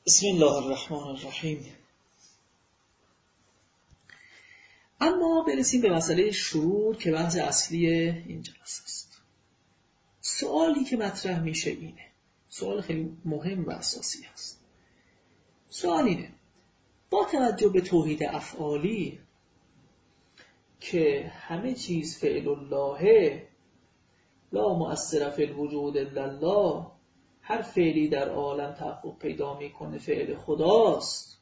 بسم الله الرحمن الرحیم. اما برسیم به مسئله شرور که بحث اصلی این جلسه است. سوالی که مطرح میشه اینه، سوال خیلی مهم و اساسی است. سوال اینه: با توجه به توحید افعالی که همه چیز فعل الله، لا مؤثر فی الوجود الا الله، هر فعلی در عالم تحقق پیدا میکنه فعل خداست،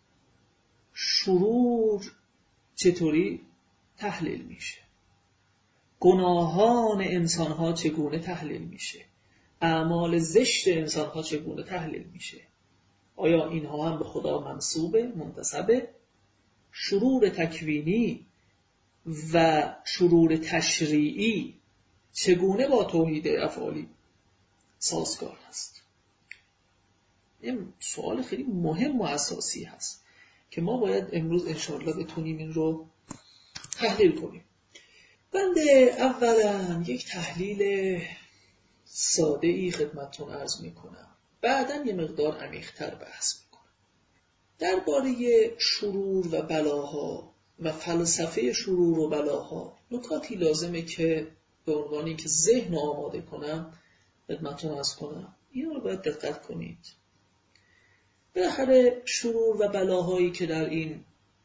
شرور چطوری تحلیل میشه؟ گناهان انسانها چگونه تحلیل میشه؟ اعمال زشت انسانها چگونه تحلیل میشه؟ آیا اینها هم به خدا منسوبه، منتسبه؟ شرور تکوینی و شرور تشریعی چگونه با توحید افعالی سازگار هست؟ این سوال خیلی مهم و اساسی هست که ما باید امروز انشاءالله بتونیم این رو تحلیل کنیم. بنده اولا یک تحلیل ساده‌ای خدمتتون عرض میکنم، بعداً یه مقدار عمیق‌تر بحث میکنم. درباره شرور و بلاها و فلسفه شرور و بلاها نکاتی لازمه که به عنوان اینکه ذهن رو آماده کنم خدمتتون عرض کنم. این رو باید دقت کنید. بالاخره شرور و بلاهایی که در این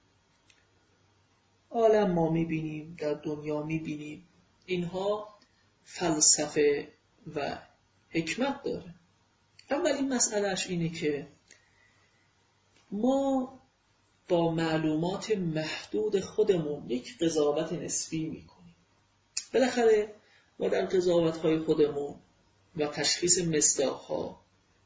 عالم ما میبینیم، در دنیا میبینیم، اینها فلسفه و حکمت داره. اولین مسئلهش اینه که ما با معلومات محدود خودمون یک قضاوت نسبی میکنیم. بالاخره ما در قضاوت‌های خودمون و تشخیص مصداق‌ها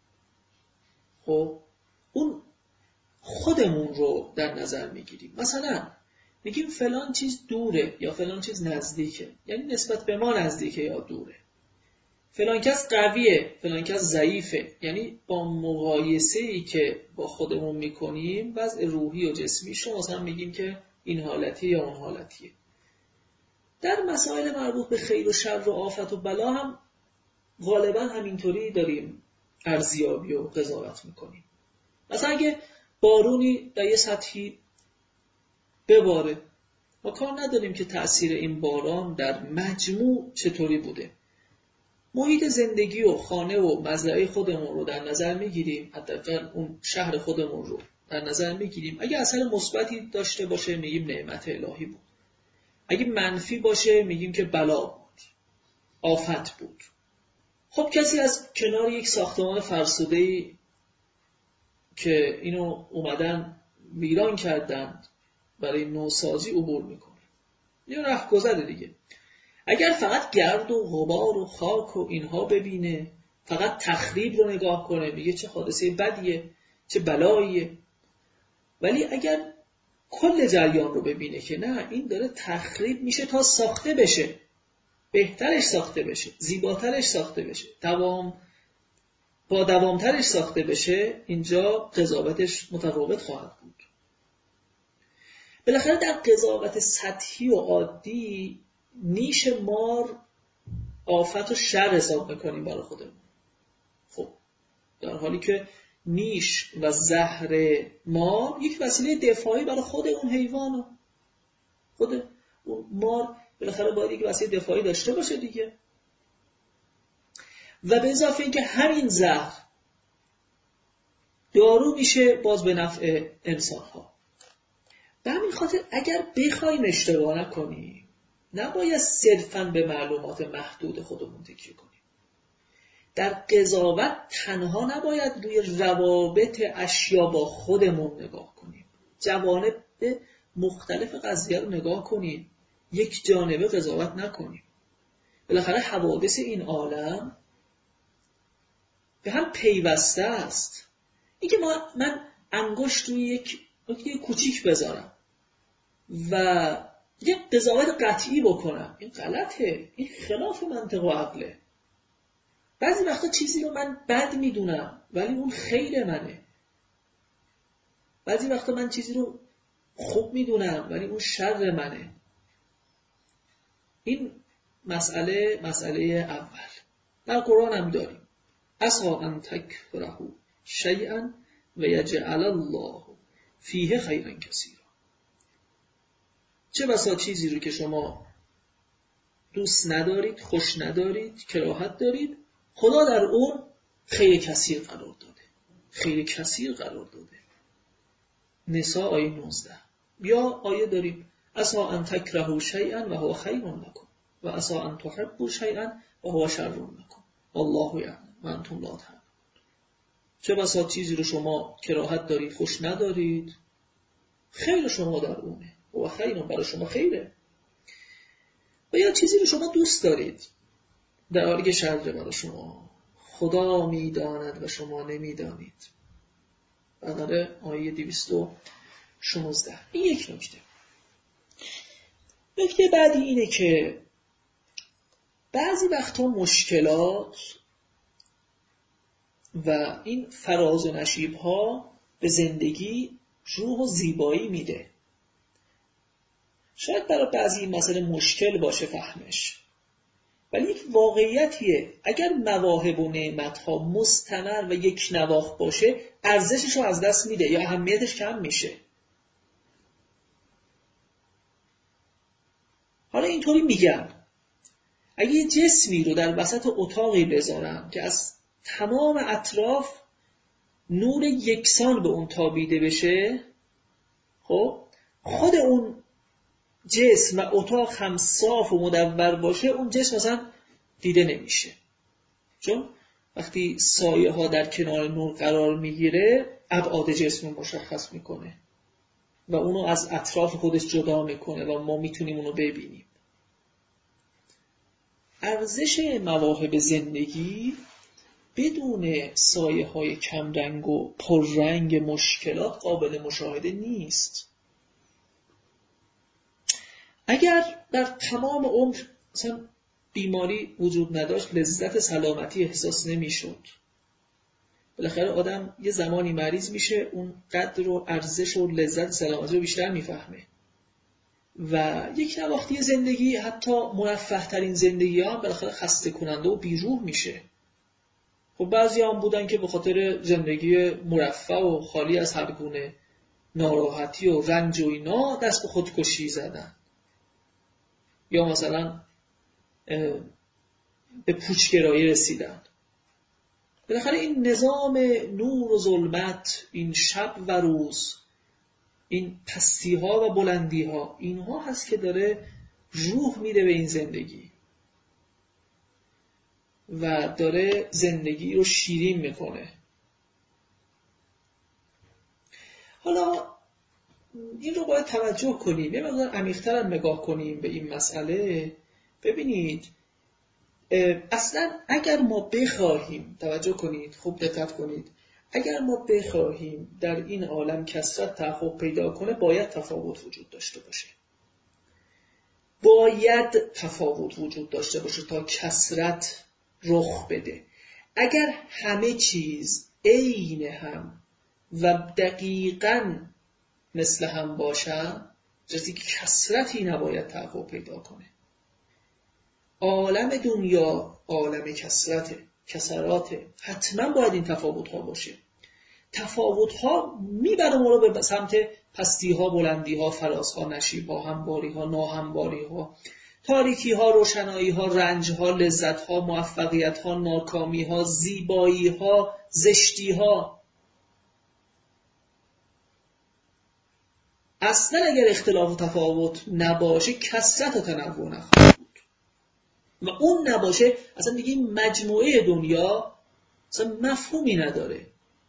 خب اون خودمون رو در نظر میگیریم. مثلا میگیم فلان چیز دوره یا فلان چیز نزدیکه، یعنی نسبت به ما نزدیکه یا دوره. فلان کس قویه، فلان کس ضعیفه، یعنی با مقایسه‌ای که با خودمون میکنیم وضع روحی و جسمیش رو مثلا میگیم که این حالتیه یا اون حالتیه. در مسائل مربوط به خیر و شر و آفت و بلا هم غالبا همینطوری داریم ارزیابی و قضاوت میکنیم. مثلا اگه بارونی در یه سطحی بباره، ما کار نداریم که تأثیر این باران در مجموع چطوری بوده. محیط زندگی و خانه و مزرعه خودمون رو در نظر میگیریم، حداقل اون شهر خودمون رو در نظر میگیریم. اگه اثر مثبتی داشته باشه میگیم نعمت الهی بود، اگه منفی باشه میگیم که بلا بود، آفت بود. خب کسی از کنار یک ساختمان فرسوده‌ای که اینو اومدن ویران کردن برای نوسازی عبور میکنه، یه رهگذر دیگه. اگر فقط گرد و غبار و خاک و اینها ببینه، فقط تخریب رو نگاه کنه، میگه چه حادثه بدیه، چه بلاییه. ولی اگر کل جریان رو ببینه که نه، این داره تخریب میشه تا ساخته بشه، بهترش ساخته بشه، زیباترش ساخته بشه، با دوامترش ساخته بشه، اینجا قضاوتش متفاوت خواهد بود. بالاخره در قضاوت سطحی و عادی نیش مار آفت و شر حساب میکنیم برای خودمون. خب در حالی که نیش و زهر مار یک وسیله دفاعی برای خود اون حیوانه. خود اون مار بالاخره باید یک وسیله دفاعی داشته باشه دیگه. و به اضافه اینکه همین زهر دارو میشه باز به نفع انسان‌ها. به همین خاطر اگر بخوایم اشتباه نکنیم، نباید صرفاً به معلومات محدود خودمون تکیه کنیم. در قضاوت تنها نباید روی روابط اشیا با خودمون نگاه کنیم، جوانب مختلف قضیه رو نگاه کنیم، یک جانبه قضاوت نکنیم. بالاخره حوادث این عالم به هم پیوسته است. اینکه من انگشت روی یک نکته کوچیک بذارم و یک قضاوت قطعی بکنم، این غلطه، این خلاف منطق و عقله. بعضی وقتا چیزی رو من بد میدونم ولی اون خیر منه، بعضی وقتا من چیزی رو خوب میدونم ولی اون شر منه. این مسئله اول در قرآن هم داریم. عسی ان تکرهوا شیئا و یجعل الله فیه خیرا کثیرا. چه بسا چیزی رو که شما دوست ندارید، خوش ندارید، کراهت دارید، خدا در اون خیر کثیر قرار داده. خیر کثیر قرار داده. نساء آیه 19. یا آیه داریم عسى ان تکرهوا شیئا و هو خیر لکم و عسى ان تحبوا شیئا و هو شر لکم والله یعلم و انتم لا تعلمون. چه بسا چیزی رو شما کراهت دارید، خوش ندارید، خیر شما در اونه و خیر برای شما خیره. و یا چیزی رو شما دوست دارید در حالی که شره برای شما، خدا میداند و شما نمیدانید. بقره آیه 216. این یک نکته. نکته بعدی اینه که بعضی وقتا مشکلات و این فراز و نشیب ها به زندگی روح و زیبایی میده. شاید برای بعضی این مسئله مشکل باشه فهمش، ولی یک واقعیتیه. اگر مواهب و نعمت‌ها مستمر و یک نواخت باشه، ارزشش رو از دست میده یا اهمیتش کم میشه. حالا اینطوری میگم اگه یه جسمی رو در وسط اتاقی بذارم که از تمام اطراف نور یکسان به اون تابیده بشه، خب خود اون جسم و اتاق هم صاف و مدور باشه، اون جسم مثلا دیده نمیشه. چون وقتی سایه ها در کنار نور قرار میگیره ابعاد جسم مشخص میکنه و اونو از اطراف خودش جدا میکنه و ما میتونیم اونو ببینیم. ارزش مواهب زندگی بدون سایه های کمرنگ و پررنگ مشکلات قابل مشاهده نیست. اگر در تمام عمر مثلا بیماری وجود نداشت، لذت سلامتی احساس نمیشد. بالاخره آدم یه زمانی مریض میشه، اون قدر و ارزش و لذت سلامتی رو بیشتر میفهمه. و یک نواختی زندگی، حتی مرفه ترین زندگی ها بالاخره خسته کننده و بیروح میشه. خب بعضی هم بودن که به خاطر زندگی مرفه و خالی از هر گونه ناراحتی و رنج و اینا دست به خودکشی زدن، یا مثلا به پوچگرایی رسیدن. بالاخره این نظام نور و ظلمت، این شب و روز، این پستی ها و بلندی ها، اینها هست که داره روح میده به این زندگی و داره زندگی رو شیرین میکنه. حالا این رو باید توجه کنیم، یه مقدار عمیق‌تر هم نگاه کنیم به این مسئله. ببینید اصلا اگر ما بخواهیم، توجه کنید، خوب دقت کنید، اگر ما بخواهیم در این عالم کثرت تحقق پیدا کنه، باید تفاوت وجود داشته باشه. باید تفاوت وجود داشته باشه تا کثرت رخ بده. اگر همه چیز عین هم و دقیقاً مثل هم باشن، جزی که کثرتی نباید تحقق پیدا کنه. عالم دنیا عالم کثرته، کثراته، حتما باید این تفاوت ها باشه. تفاوت ها میبره ما رو به سمت پستی ها، بلندی ها، فراز ها، نشیب ها، همواری ها، ناهمواری ها، تاریکی ها، روشنایی ها، رنج ها، لذت ها، موفقیت ها، ناکامی ها، زیبایی ها، زشتی ها. اصلا اگر اختلاف و تفاوت نباشه، کثرت و تنوع نخواهد بود و اون نباشه، اصلا دیگه این مجموعه دنیا اصلا مفهومی نداره.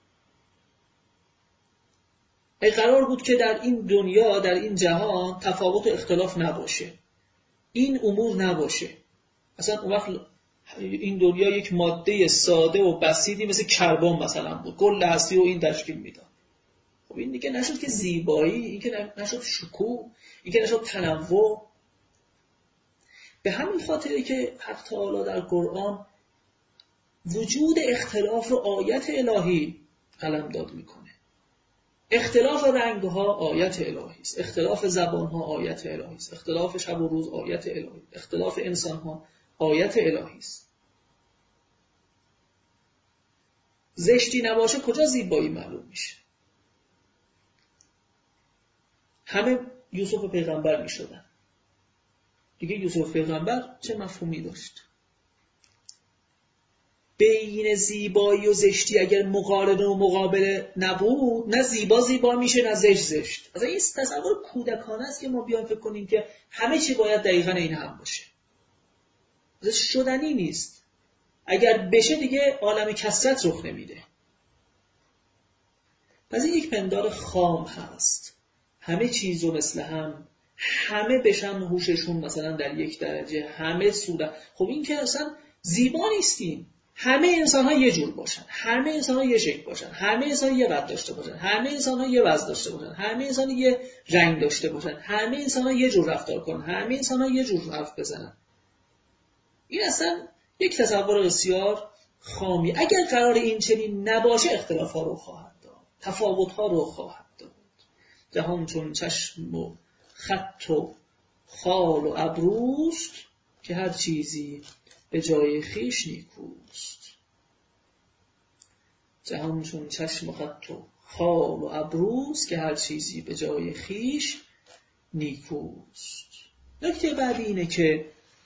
ای قرار بود که در این دنیا، در این جهان تفاوت و اختلاف نباشه، این امور نباشه، اصلا اون وقت این دنیا یک ماده ساده و بسیطی مثل کربن مثلا بود، کل هستی و این تشکیل میداد. خب این دیگه نشد که زیبایی، این که نشد شکوه، این که نشد تنوع. به همین خاطره که حق تعالی در قرآن وجود اختلاف رو آیت الهی قلمداد میکنه. اختلاف رنگ ها آیت الهی است، اختلاف زبان ها آیت الهی است، اختلاف شب و روز آیت الهی، اختلاف انسان ها آیت الهی است. زشتی نباشه کجا زیبایی معلوم میشه؟ همه یوسف پیغمبر می شدن. دیگه یوسف پیغمبر چه مفهومی داشت؟ بین زیبایی و زشتی اگر مقارنه و مقابله نبود، نه زیبا زیبا میشه نه زشت زشت. اصلا این تصور کودکانه است که ما بیان فکر کنیم که همه چی باید دقیقاً این هم باشه. اصلا شدنی نیست. اگر بشه دیگه عالم کثرت رخ نمیده. پس این یک پندار خام هست. همه چیز رو مثل هم، همه بشن هوششون مثلا در یک درجه، همه صورت. خب این که اصلا زیبا نیستیم. همه انسان‌ها یه جور باشن، همه انسان‌ها یه شکل باشن، همه انسان‌ها یه قد داشته باشن، همه انسان‌ها یه وزن داشته باشن، همه انسان‌ها یه رنگ داشته باشن، همه انسان‌ها یه جور رفتار کنن، همه انسان‌ها یه جور حرف بزنن. این اصلا یک تصور بسیار خامی. اگر قرار این چنین نباشه اختلاف‌ها رو خواهد داد، تفاوت‌ها رو خواهد داد. جهان چون چشم و خط و خال و ابروست که هر چیزی به جای خیش نیکوست. جهان چون چشم و خط و خال و ابروست که هر چیزی به جای خیش نیکوست. نکته بعدی اینه که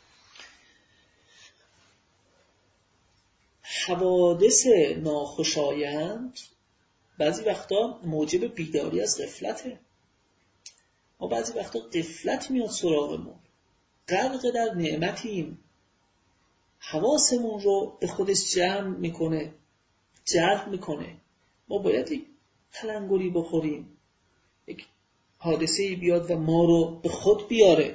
حوادث ناخوشایند بعضی وقتا موجب بیداری از غفلته. ما بعضی وقتا غفلت میاد سراغمون، غرق در نعمتیم، حواسمون رو به خودش جمع میکنه، جلب میکنه. ما باید یک تلنگری بخوریم، یک حادثه‌ای بیاد و ما رو به خود بیاره.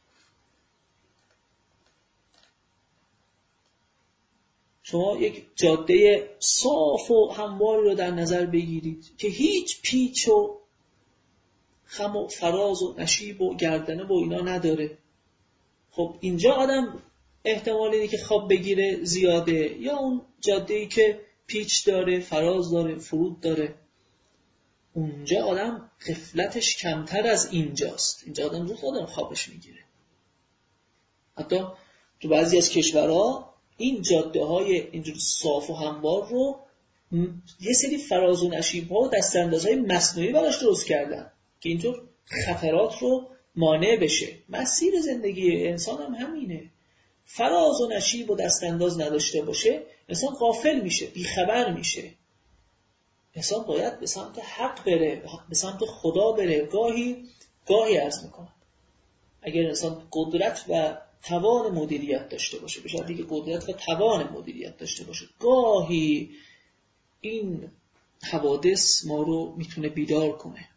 شما یک جاده صاف و همواری رو در نظر بگیرید که هیچ پیچ و خم و فراز و نشیب و گردنه و اینا نداره. خب اینجا آدم احتمال اینه که خواب بگیره زیاده، یا اون جاده‌ای که پیچ داره، فراز داره، فرود داره، اونجا آدم غفلتش کمتر از اینجاست. اینجا آدم رو خودم خوابش میگیره. حتی تو بعضی از کشورها این جاده‌های اینجور صاف و هموار رو یه سری فراز و نشیب‌ها و دستاندازهای مصنوعی براش درست کردن که اینطور خطرات رو مانع بشه. مسیر زندگی انسان هم همینه. فراز و نشیب و دستانداز نداشته باشه، انسان غافل میشه، بیخبر میشه. انسان باید به سمت حق بره، به سمت خدا بره. گاهی عرض میکنم اگر انسان قدرت و توان مدیریت داشته باشه، به شرطی که قدرت و توان مدیریت داشته باشه، گاهی این حوادث ما رو میتونه بیدار کنه.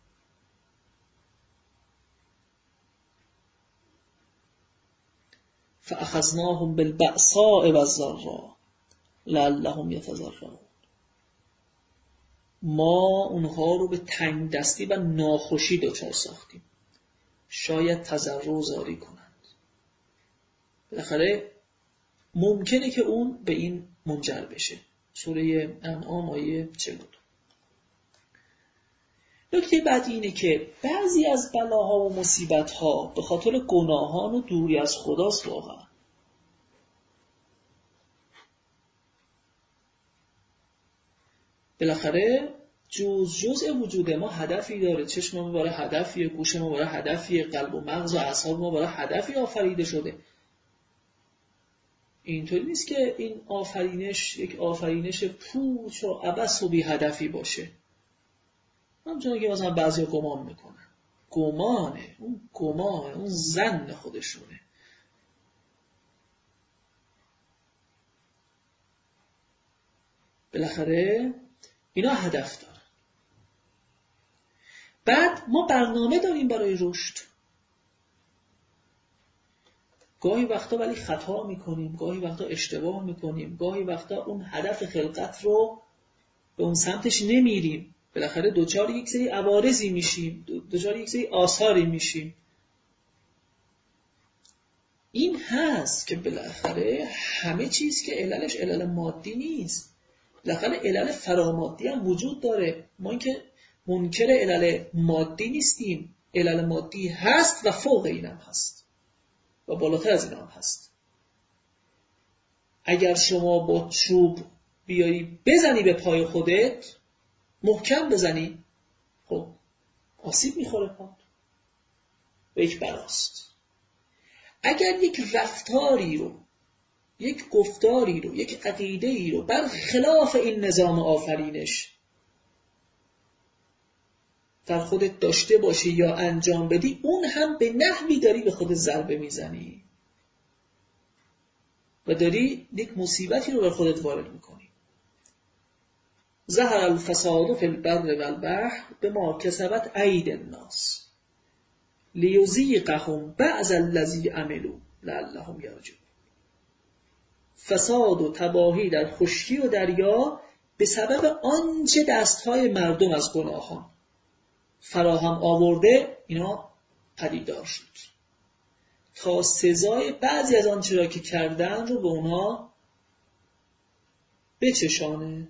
فاخذناهم بالبأساء والضراء لعلهم یتضرعون. ما اونها رو به تنگ دستی و ناخوشی دچار ساختیم، شاید تضرع و زاری کنند. بالاخره ممکنه که اون به این منجر بشه. سوره انعام آیه 42. نکته بعدی اینه که بعضی از بلاها و مصیبت‌ها به خاطر گناهان و دوری از خداست. واقعا بالاخره جزء وجود ما هدفی داره. چشم ما برای هدفیه، گوش ما برای هدفیه، قلب و مغز و اعصاب ما برای هدفی آفریده شده. اینطوری نیست که این آفرینش یک آفرینش پوچ و عبث و بی هدفی باشه. همچنان که مثلا بعضی گمان میکنن. گمانه، اون ظن خودشونه. بالاخره اینا هدف دارن. بعد ما برنامه داریم برای رشد. گاهی وقتا ولی خطا میکنیم، گاهی وقتا اشتباه میکنیم، گاهی وقتا اون هدف خلقت رو به اون سمتش نمیریم. بالاخره دوچار یک سری عوارضی میشیم، دوچار یک سری آثاری میشیم. این هست که بالاخره همه چیز که عللش علل مادی نیست. بالاخره علل فرامادی هم وجود داره. ما اینکه منکر علل مادی نیستیم. علل مادی هست و فوق اینم هست و بالاتر از اینم هست. اگر شما با چوب بیایی بزنی به پای خودت، محکم بزنی، خب آسیب میخوره پات. و یک بلاست. اگر یک رفتاری رو، یک گفتاری رو، یک عقیده‌ای رو بر خلاف این نظام آفرینش در خودت داشته باشی یا انجام بدی، اون هم به نحوی داری به خودت ضربه میزنی و داری یک مصیبتی رو به خودت وارد میکنی. ظهر الفساد فی البر والبحر بما کسبت ایدی الناس لیذیقهم بعض الذی عملوا لعلهم یرجعون. فساد و تباهی در خشکی و دریا به سبب آنچه دستهای مردم از گناهان فراهم آورده اینا پدیدار شد تا سزای بعضی از آنچه را که کردن رو به اونا بچشانه.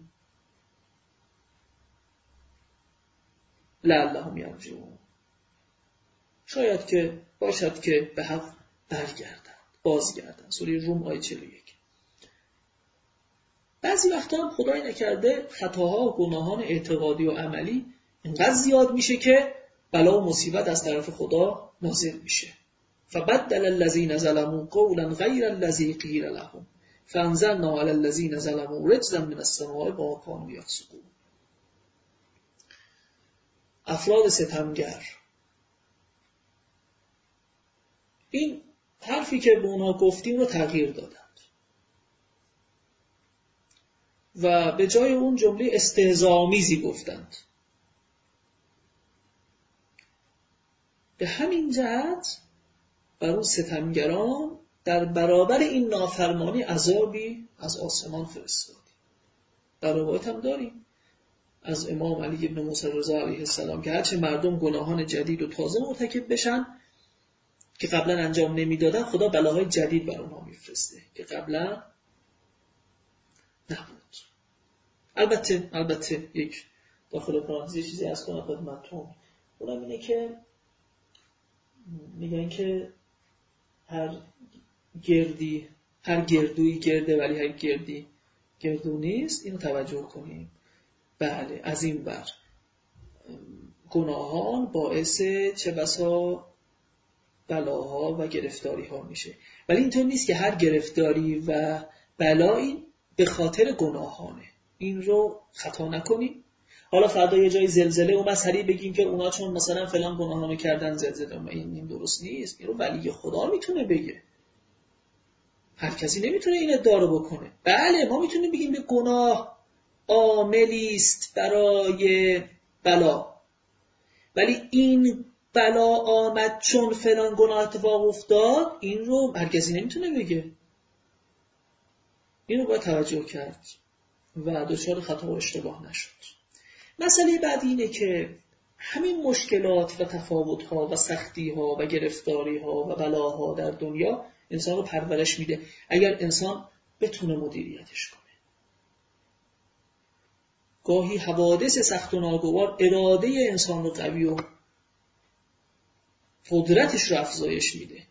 لعلهم یرجعون، شاید که باشد که به حق برگردن، بازگردن. سوره روم آیه 41. بعضی وقتا هم خدای نکرده خطاها و گناهان اعتقادی و عملی اینقدر زیاد میشه که بلا و مصیبت از طرف خدا نازل میشه. فبدل الذين ظلموا قولا غير الذي قيل لهم فانزلنا على الذين ظلموا رجزا من السماء بما كانوا يفسقون. افراد ستمگر این حرفی که به اونها گفتیم رو تغییر دادند و به جای اون جمله استهزاآمیزی گفتند. به همین جهت بر اون ستمگران در برابر این نافرمانی عذابی از آسمان فرستادیم. در روایت هم داریم از امام علی ابن موسی رضا علیه السلام که هرچه مردم گناهان جدید و تازه مرتکب بشن که قبلا انجام نمیدادن، خدا بلاهای جدید بر اونها میفرسته که قبلا نبود. البته یک داخل پرانتز چیزی از کنم خدمتتون، اونم اینه که میگن که هر گردویی گرده ولی هر گردی گردو نیست. اینو توجه کنیم. بله، از این بر گناهان باعث چه بسا بلاها و گرفتاری ها میشه، ولی اینطور نیست که هر گرفتاری و بلایی به خاطر گناهانه. این رو خطا نکنیم. حالا فردا یه جای زلزله اومد سریع بگیم که اونا چون مثلا فلان گناهانو کردن زلزله اومد. این درست نیست. این رو ولی خدا میتونه بگه، هر کسی نمیتونه این ادعا رو بکنه. بله، ما میتونیم بگیم که گناه عاملی است برای بلا، ولی این بلا آمد چون فلان گناه اتفاق افتاد، این رو هر کسی نمیتونه بگه. این رو باید توجه کرد و دچار خطا و اشتباه نشد. مسئله بعدی اینه که همین مشکلات و تفاوت‌ها و سختی‌ها و گرفتاری‌ها و بلاها در دنیا انسان رو پرورش میده اگر انسان بتونه مدیریتش کنه. گاهی حوادث سخت و ناگوار اراده انسان رو قوی و قدرتش رو افزایش میده،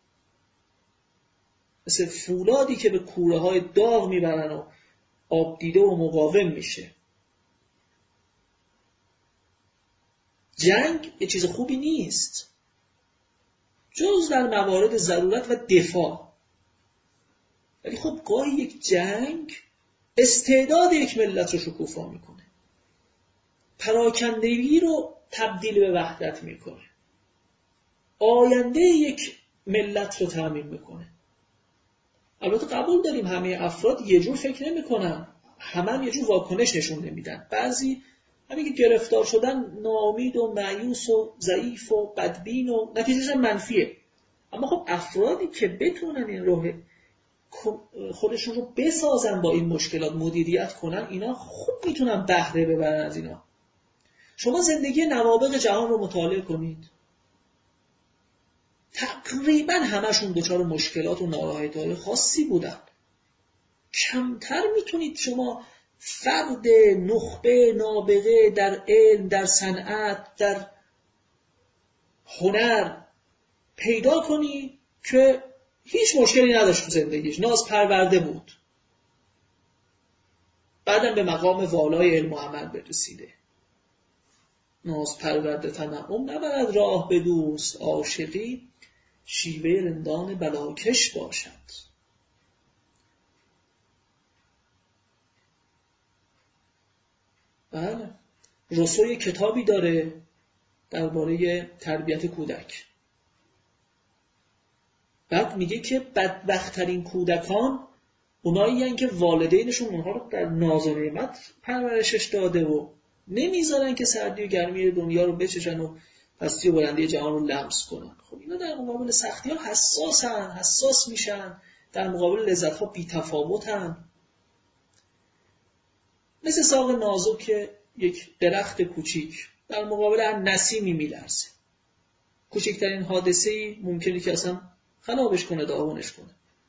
مثل فولادی که به کوره‌های داغ میبرن و آب دیده و مقاوم میشه. جنگ یه چیز خوبی نیست جز در موارد ضرورت و دفاع، ولی خب گاهی یک جنگ استعداد یک ملت رو شکوفا میکنه، پراکندگی رو تبدیل به وحدت میکنه، آینده یک ملت رو تامین میکنه. البته قبول داریم همه افراد یه جور فکر نمیکنن، همه یه جور واکنش نشون نمیدن. بعضی همین که گرفتار شدن ناامید و مایوس و ضعیف و بدبین و نتیجهش هم منفیه. اما خب افرادی که بتونن این روح خودشون رو بسازن، با این مشکلات مدیریت کنن، اینا خوب میتونن بهره ببرن از اینا. شما زندگی نوابغ جهان رو مطالعه کنید، تقریبا همشون دچار مشکلات و ناراحتی‌های خاصی بودن. کمتر میتونید شما فرد نخبه نابغه در علم، در صنعت، در هنر پیدا کنی که هیچ مشکلی نداشت تو زندگیش، ناز پرورده بود، بعدم به مقام والای علم و عمل برسیده. ناز پرورده تنعم نبرد راه به دوست، عاشقی شیوه رندان بلاکش باشد. بله، روسو یه کتابی داره درباره تربیت کودک. بعد میگه که بدبخت‌ترین کودکان اونایی هستن که والدینشون اونها رو در ناز و نعمت پرورشش داده و نمیذارن که سردی و گرمی دنیا رو بچشن و پستی و بلندی جهان رو لمس کنن. خب اینا در مقابل سختی ها حساس میشن، در مقابل لذت ها بی‌تفاوتن. مثل ساق نازک یک درخت کوچیک در مقابل هر نسیمی میلرزه. کوچکترین حادثه‌ای ممکنه که اصلا خرابش کنه، داغونش کنه.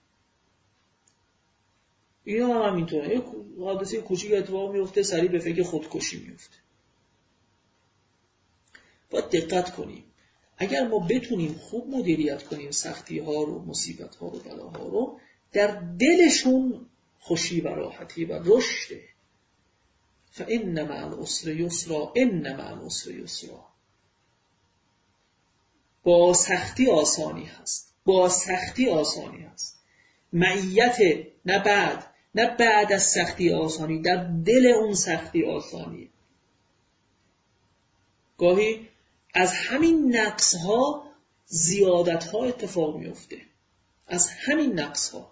اینا هم همینطوره. یک حادثه کوچیک اتفاق میفته، سریع به فکر خودکشی میفته. باید دقت کنیم. اگر ما بتونیم خوب مدیریت کنیم سختی ها رو، مصیبت ها رو، بلاها رو، در دلشون خوشی و راحتی و رشد. فإن مع العسر یسرا، ان مع العسر یسرا. با سختی آسانی هست. معیت نه بعد از سختی آسانی، در دل اون سختی آسانی. گاهی از همین نقص ها زیادت ها اتفاق میفته. از همین نقص ها،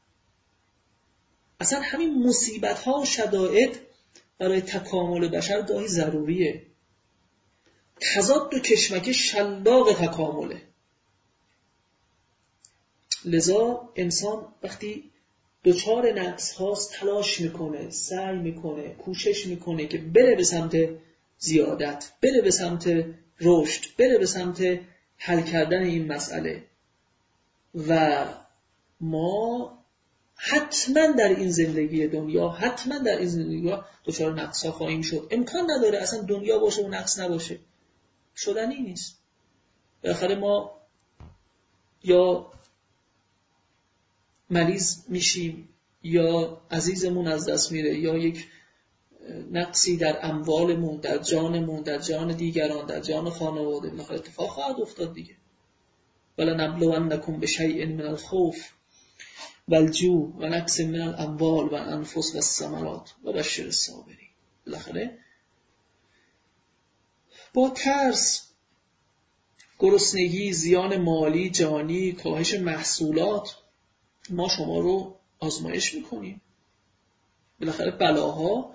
اصلا همین مصیبت ها و شدائد برای تکامل بشر گاهی ضروریه. تضاد و کشمکش شلاق تکامله. لذا انسان وقتی دچار نقص هاست تلاش میکنه، سعی میکنه، کوشش میکنه که بره به سمت زیادت، بره به سمت رشد، بره به سمت حل کردن این مسئله. و ما حتما در این زندگی دنیا دچار نقص ها خواهیم شد. امکان نداره اصلا دنیا باشه و نقص نباشه، شدنی نیست. بالاخره ما یا مریض میشیم، یا عزیزمون از دست میره، یا یک نقصی در اموالمون، در جانمون، در جان دیگران، در جان خانواده بالاخره اتفاق خواهد افتاد دیگه. ولنبلونکم بشیء من الخوف والجوع و نقص من الاموال و الانفس و الثمرات و بشر الصابرین. بالاخره با ترس، گرسنگی، زیان مالی، جانی، کاهش محصولات ما شما رو آزمایش میکنیم. بالاخره بلاها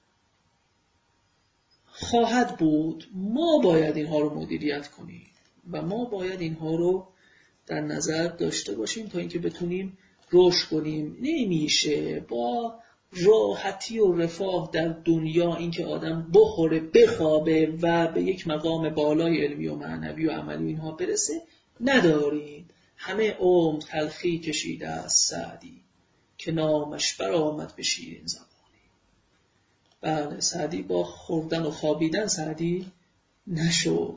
خواهد بود. ما باید اینها رو مدیریت کنیم و ما باید اینها رو در نظر داشته باشیم تا اینکه بتونیم رشد کنیم. نمیشه با راحتی و رفاه در دنیا اینکه آدم بخوره، بخوابه و به یک مقام بالای علمی و معنوی و عملی اینها برسه نداریم. همه عمر تلخی کشیده است سعدی که نامش برآمد به شیرین زبانی. بله، سعدی با خوردن و خوابیدن سعدی نشد.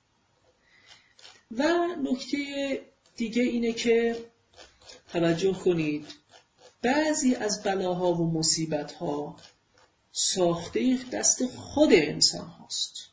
و نکته دیگه اینه که توجه کنید بعضی از بلاها و مصیبت‌ها ساخته دست خود انسان هاست.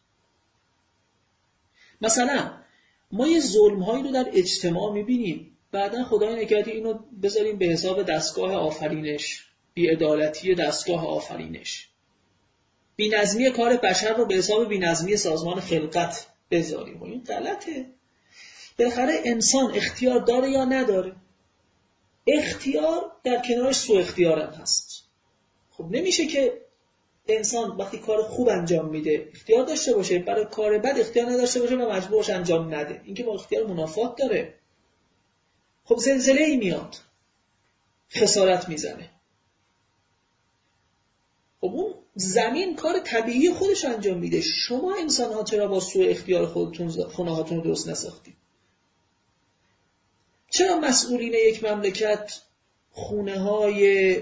مثلا ما یه ظلم‌هایی رو در اجتماع می‌بینیم، بعداً خدای نکرده اینو بذاریم به حساب دستگاه آفرینش، بی‌عدالتی دستگاه آفرینش، بی‌نظمی کار بشر رو به حساب بی‌نظمی سازمان خلقت بذاریم. و این غلطه. بالاخره انسان اختیار داره یا نداره؟ اختیار در کنارش سوء اختیار هم هست. خب نمیشه که انسان وقتی کار خوب انجام میده اختیار داشته باشه، برای کار بد اختیار نداشته باشه و مجبورش انجام نده. این که با اختیار منافات داره. خب زلزله ای میاد، خسارت میزنه، خب اون زمین کار طبیعی خودش انجام میده. شما انسان ها چرا با سوء اختیار خودتون خونه هاتون رو درست نساختید؟ چرا مسئولین یک مملکت خونه های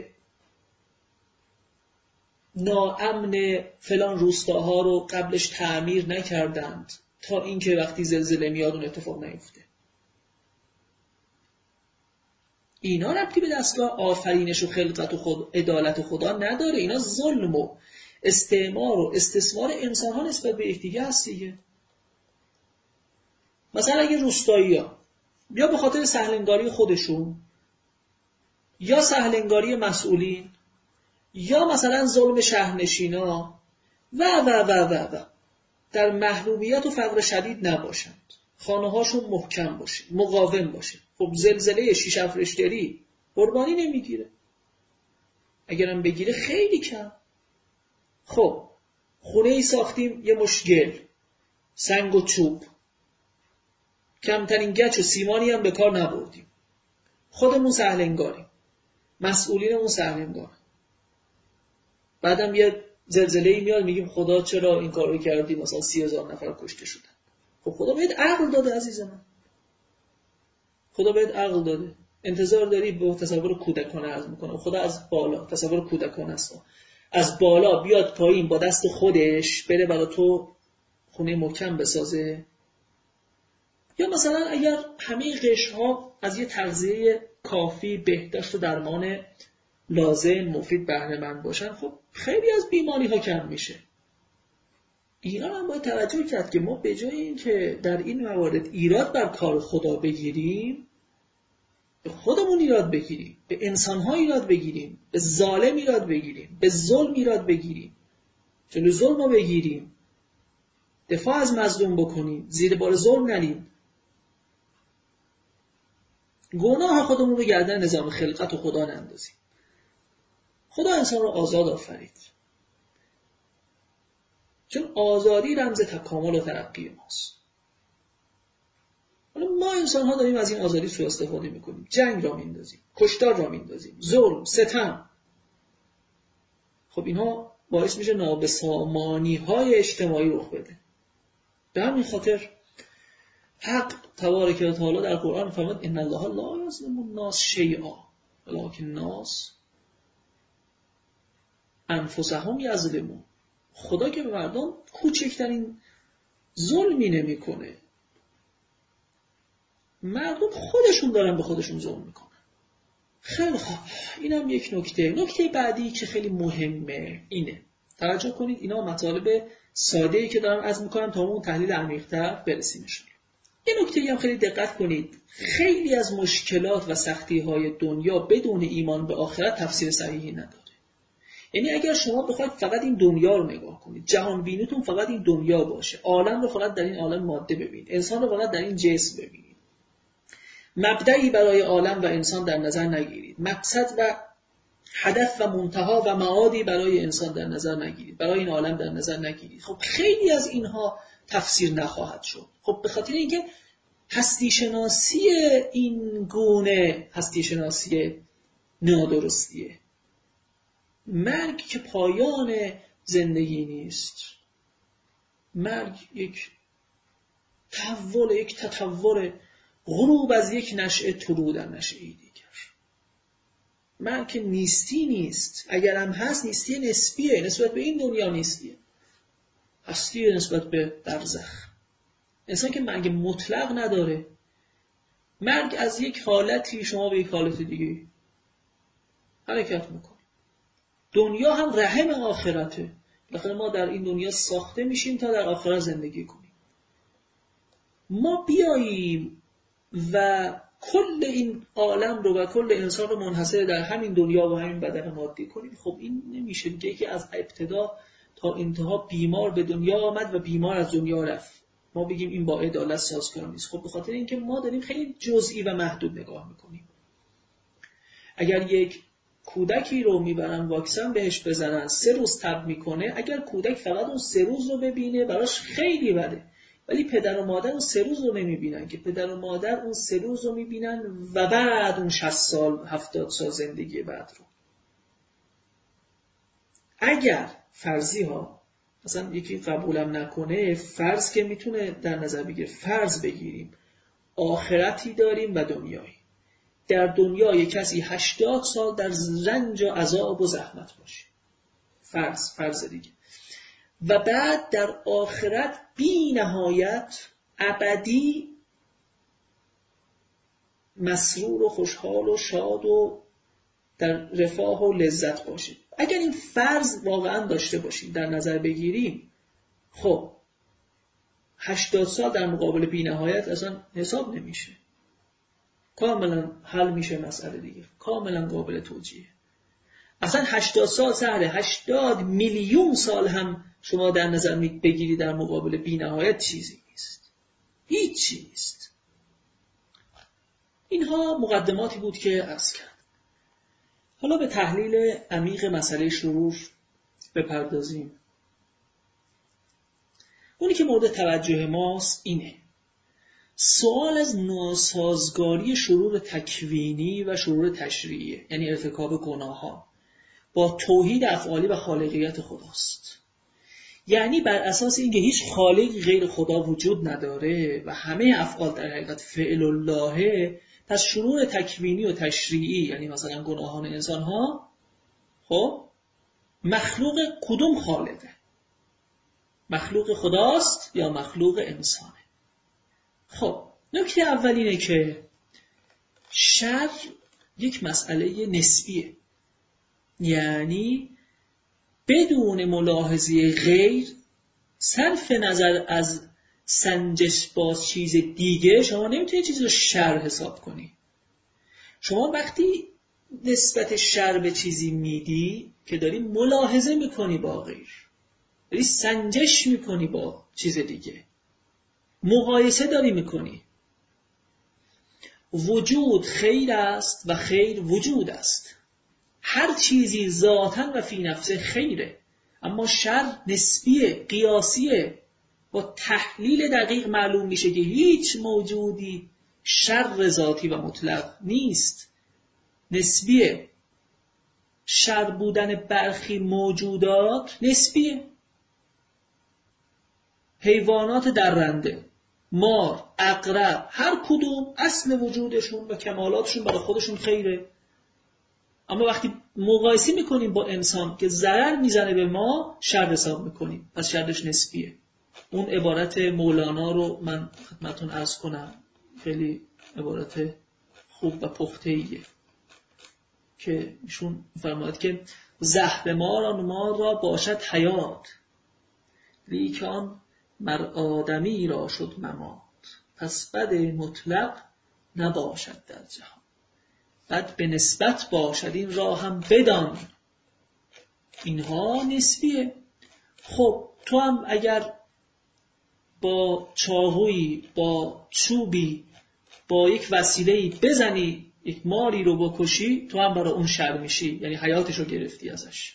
ناامن فلان روستاها رو قبلش تعمیر نکردند تا اینکه وقتی زلزله میاد اون اتفاق نیفته؟ اینا ربطی به دستگاه آفرینش و خلقت و عدالت خدا نداره. اینا ظلم و استعمار و استثمار انسان ها نسبت به یکدیگه هست دیگه. مثلا اگه روستایی‌ها یا به خاطر سهلنگاری خودشون یا سهلنگاری مسئولین یا مثلا ظلم شهرنشینا و در محرومیت و فقر شدید نباشند، خانه هاشون محکم باشه، مقاوم باشه، خب زلزله 6 ریشتری قربانی نمیگیره، اگرم بگیره خیلی کم. خب خونه ای ساختیم یه مش گل، سنگ و چوب، کمترین گچ و سیمانی هم به کار نبردیم، خودمون سهلنگاریم، مسئولینمون سهلنگار، بعدم یه زلزله‌ای میاد میگیم خدا چرا این کارو کردی، مثلا 30,000 نفر کشته شدن. خب خدا بهت عقل داده عزیز من، خدا بهت عقل داده، انتظار داری به تصور کودکانه عرض میکنه، خدا از بالا، تصور کودکانه است، از بالا بیاد پایین با دست خودش بره برای تو خونه محکم بسازه؟ یا مثلا اگر همه قشرها از یه تغذیه کافی، بهداشت و درمان لازم، مفید بهره مند باشن، خب خیلی از بیماری ها کم میشه. ایران هم باید توجه کرد که ما به جای این که در این موارد ایراد بر کار خدا بگیریم، به خودمون ایراد بگیریم، به انسان‌ها ایراد بگیریم، به ظالم ایراد بگیریم، به ظلم ایراد بگیریم، جلوی ظلم رو بگیریم، دفاع از مظلوم بکنیم، زیر بار ظلم نریم، گناه خودمون رو گردن نظام خلقت و خدا نندازیم. خدا انسان رو آزاد آفرید، چون آزادی رمز تکامل و ترقی ماست. حالا ما انسان ها داریم از این آزادی سوء استفاده میکنیم، جنگ را میندازیم، کشتار را میندازیم، ظلم، ستم. خب اینها باعث میشه نابسامانی های اجتماعی رخ بده. به همین خاطر حق تبارک و تعالی در قرآن فرمود ان الله لا یظلم الناس شیئا ولکن الناس انفسهم یظلمون. خدا که به مردم کوچکترین ظلمی نمیکنه، مردم خودشون دارن به خودشون ظلم میکنن. خیلی خوب، اینم یک نکته. نکته بعدی که خیلی مهمه اینه، توجه کنید اینا مطالب ساده‌ای که دارم عرض میکنم تا اون تحلیل عمیق‌تر برسیمشون. یه نکته‌ای هم خیلی دقت کنید، خیلی از مشکلات و سختی‌های دنیا بدون ایمان به آخرت تفسیر صحیحی نداره. یعنی اگر شما بخواید فقط این دنیا رو نگاه کنید، جهان بینیتون فقط این دنیا باشه، عالم رو فقط در این عالم ماده ببینید، انسان رو فقط در این جسم ببینید، مبدئی برای عالم و انسان در نظر نگیرید، مقصد و هدف و منتها و معادی برای انسان در نظر نگیرید، برای این عالم در نظر نگیرید، خب خیلی از اینها تفسیر نخواهد شد. خب به خاطر اینکه هستی شناسی این گونه هستی شناسی نادرستیه. مرگ که پایان زندگی نیست، مرگ یک تحول، یک تطور، غروب از یک نشأه طلوع در نشأه دیگر. مرگ که نیستی نیست، اگر هم هست نیستی نسبیه، نسبت به این دنیا نیستیه، هستی نسبت به برزخ. انسان که مرگ مطلق نداره، مرگ از یک حالتی شما به یک حالت دیگه حرکت میکنه. دنیا هم رحم آخرته، بالاخره ما در این دنیا ساخته میشیم تا در آخرت زندگی کنیم. ما بیاییم و کل این عالم رو و کل انسان رو منحصر در همین دنیا و همین بدن مادی کنیم، خب این نمیشه. دیگه که از ابتدا تا انتها بیمار به دنیا آمد و بیمار از دنیا رفت، ما بگیم این با عدالت سازگار نیست. خب به خاطر اینکه ما داریم خیلی جزئی و محدود نگاه میکنیم. اگر یک کودکی رو میبرن واکسن بهش بزنن 3 روز تب میکنه، اگر کودک فقط اون 3 روز رو ببینه براش خیلی بده، ولی پدر و مادر اون 3 روز رو نمیبینن، که پدر و مادر اون 3 روز رو میبینن و بعد اون 60 سال 70 سال زندگی بعد رو. اگر فرضی ها مثلا یکی قبولم نکنه، فرض که میتونه در نظر بگیره، فرض بگیریم آخرتی داریم و دنیایی. در دنیا کسی 80 سال در رنج و عذاب و زحمت باشه، فرض دیگه، و بعد در آخرت بی نهایت ابدی مسرور و خوشحال و شاد و در رفاه و لذت باشه. اگر این فرض واقعا داشته باشیم در نظر بگیریم، خب 80 سال در مقابل بی‌نهایت اصلا حساب نمیشه، کاملا حل میشه مسئله دیگه، کاملا قابل توجیه. اصلا 80 سال سهله، 80 میلیون سال هم شما در نظر بگیری در مقابل بی‌نهایت چیزی نیست، هیچ چیزی نیست. اینها مقدماتی بود که عرض کردم. حالا به تحلیل عمیق مسئله شرور بپردازیم. اونی که مورد توجه ماست اینه: سوال از ناسازگاری شرور تکوینی و شرور تشریعی، یعنی ارتکاب گناهان، با توحید افعالی و خالقیت خداست. یعنی بر اساس اینکه هیچ خالقی غیر خدا وجود نداره و همه افعال در حقیقت فعل الله، پس شرور تکوینی و تشریعی، یعنی مثلا گناهان انسان ها، خب مخلوق کدوم خالقه؟ مخلوق خداست یا مخلوق انسانه؟ خب نکته اول اینه که شر یک مسئله نسبیه، یعنی بدون ملاحظه غیر، صرف نظر از سنجش با چیز دیگه، شما نمیتونی چیزی رو شر حساب کنی. شما وقتی نسبت شر به چیزی میدی که داری ملاحظه میکنی با غیر، داری سنجش میکنی با چیز دیگه، مقایسه داری میکنی. وجود خیر است و خیر وجود است. هر چیزی ذاتاً و فی نفسه خیره، اما شر نسبیه، قیاسیه. با تحلیل دقیق معلوم میشه که هیچ موجودی شر ذاتی و مطلق نیست، نسبیه. شر بودن برخی موجودات نسبیه. حیوانات درنده، مار، عقرب، هر کدوم اصل وجودشون و کمالاتشون برای خودشون خیره، اما وقتی مقایسه میکنیم با انسان که ضرر میزنه به ما، شر حساب میکنیم، پس شرش نسبیه. اون عبارت مولانا رو من خدمتتون عرض کنم، خیلی عبارت خوب و پخته‌ایه که ایشون فرماید که زهر ما را باشد حیات، لیکن مر آدمی را شد ممات. پس بد مطلق نباشد در جهان، بد به نسبت باشد، این را هم بدان. اینها نسبیه. خب تو هم اگر با چاقویی، با چوبی، با یک وسیله‌ای بزنی یک ماری رو بکشی، تو هم برای اون شر میشی، یعنی حیاتش رو گرفتی ازش.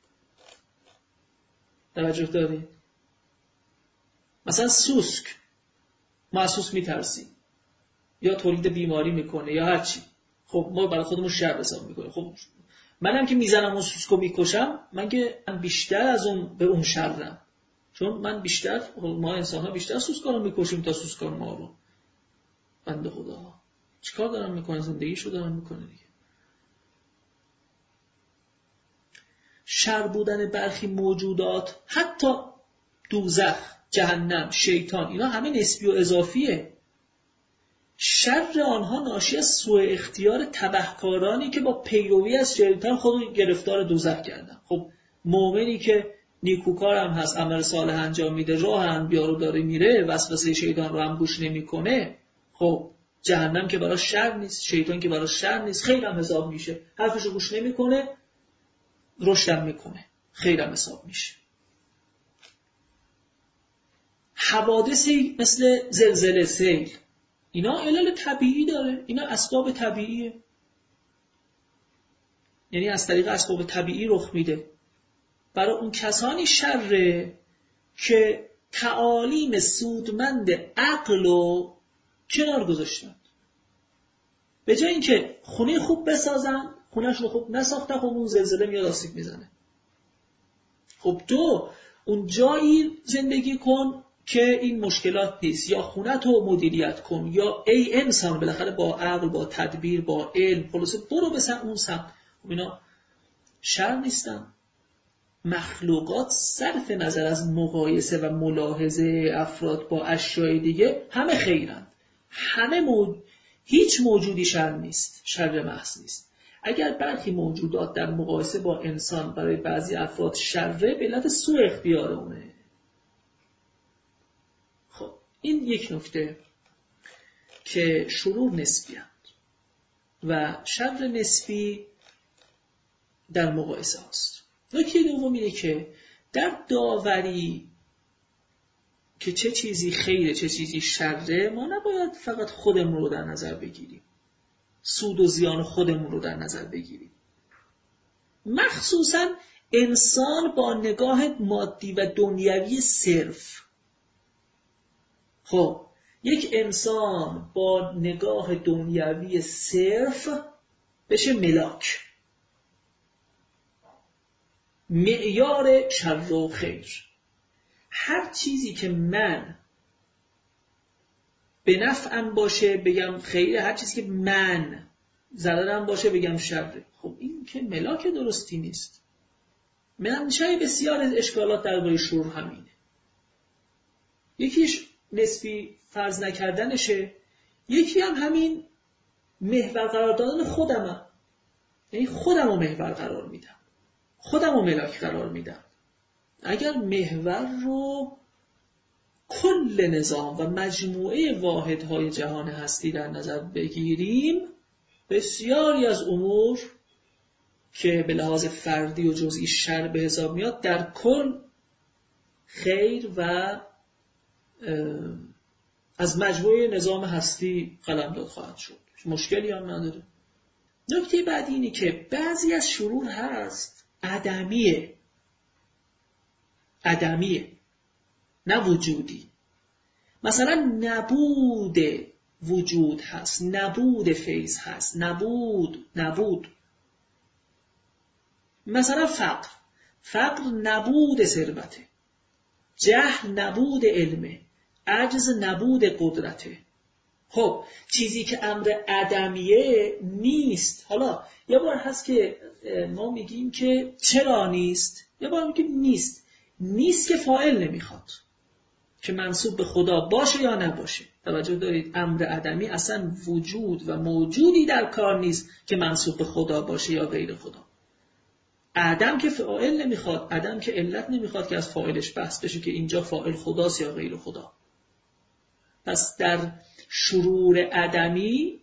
توجه دارید؟ مثلا سوسک، ما از سوسک میترسیم یا تولید بیماری میکنه یا هر چی، خب ما برای خودمون شر حساب میکنیم. خب منم که میزنم اون سوسکو میکشم، من که بیشتر از اون به اون شرم، چون من بیشتر، ما انسان ها بیشتر سوسکا رو میکشیم تا سوسکا ما رو. بنده خدا چیکار دارن میکنن؟ زندگیشو دارن میکنه دیگه. شر بودن برخی موجودات، حتی دوزخ، جهنم، شیطان، اینا همه نسبی و اضافیه. شر آنها ناشی از سوء اختیار تبهکارانی که با پیروی از شیطان خود گرفتار دوزخ کردن. خب مؤمنی که نیکوکار هم هست، عمل صالح انجام میده، راه انبیا رو داره میره، وسوسه شیطان رو هم گوش نمیکنه، خب جهنم که براش شر نیست، شیطان که براش شر نیست، خیر هم حساب میشه. حرفشو گوش نمیکنه، رشدم میکنه، خیر هم حساب میشه. حوادثی مثل زلزله، سیل، اینا علل طبیعی داره، اینا اسباب طبیعیه، یعنی از طریق اسباب طبیعی رخ میده. برای اون کسانی شره که تعالیم سودمند عقل رو کنار گذاشتن، به جای اینکه خونه خوب بسازن، خونه‌شون خوب نساختن، خب اون زلزله میاد آسیب میزنه. خب تو اون جایی زندگی کن که این مشکلات نیست، یا خونه تو مدیریت کن، یا ای انسان بالاخره با عقل، با تدبیر، با علم، خلاصه برو به اون سمت. خب اینا شر نیستن. مخلوقات صرف نظر از مقایسه و ملاحظه افراد با اشیاء دیگه همه خیرند، همه هیچ موجودی شر نیست، شر محض نیست. اگر برخی موجودات در مقایسه با انسان برای بعضی افراد شره، به علت سوء اختیار اونه. خب این یک نکته که شرور نسبی هست و شر نسبی در مقایسه هست. نکته دوم اینه که در داوری که چه چیزی خیره چه چیزی شره، ما نباید فقط خودمون رو در نظر بگیریم، سود و زیان خودمون رو در نظر بگیریم. مخصوصا انسان با نگاه مادی و دنیوی صرف. خب یک انسان با نگاه دنیوی صرف بشه ملاک، معیار شر و خیر. هر چیزی که من به نفعم باشه بگم خیره، هر چیزی که من ضررم باشه بگم شره. خب این که ملاک درستی نیست. منشأ بسیار از اشکالات درباره شرور همینه. یکیش نسبی فرض نکردنشه، یکی هم همین محور قرار دادن خودمه. یعنی خودم رو محور قرار میدم، خودم رو ملاک قرار میدم. اگر محور رو کل نظام و مجموعه واحدهای جهان هستی در نظر بگیریم، بسیاری از امور که به لحاظ فردی و جزئی شر به حساب میاد در کل خیر و از مجموعه نظام هستی قلمداد خواهد شد. مشکلی هم نداره. نکته بعدی اینه که بعضی از شرور هست عدمیه، نه وجودی. مثلا نبود وجود هست، نبود فیض هست، نبود. مثلا فقر نبود ثروته، جهل نبود علمه، عجز نبود قدرته. خب چیزی که امر عدمیه نیست. حالا یه بار هست که ما میگیم که چرا نیست، یه بار میگیم نیست که فاعل نمیخواد که منسوب به خدا باشه یا نباشه. توجه دارید؟ امر عدمی اصلا وجود و موجودی در کار نیست که منسوب به خدا باشه یا غیر خدا. عدم که فاعل نمیخواد، عدم که علت نمیخواد که از فاعلش بحث بشه که اینجا فاعل خداست یا غیر خدا. پس در شرور عدمی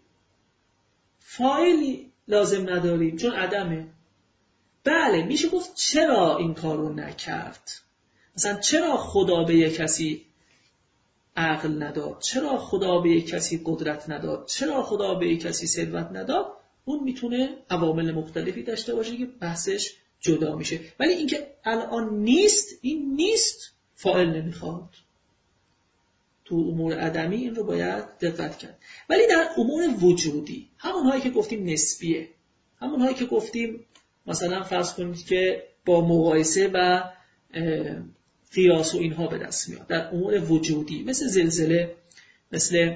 فاعلی لازم نداریم چون عدمه. بله میشه گفت چرا این کارو نکرد، مثلا چرا خدا به یک کسی عقل نداد، چرا خدا به یک کسی قدرت نداد، چرا خدا به یک کسی ثروت نداد. اون میتونه عوامل مختلفی داشته باشه که بحثش جدا میشه. ولی اینکه الان نیست، این نیست فاعل نمیخواد. تو امور عدمی این رو باید دقت کرد. ولی در امور وجودی، همونهایی که گفتیم نسبیه، همونهایی که گفتیم مثلا فرض کنید که با مقایسه و قیاس و اینها به دست میاد، در امور وجودی مثل زلزله، مثل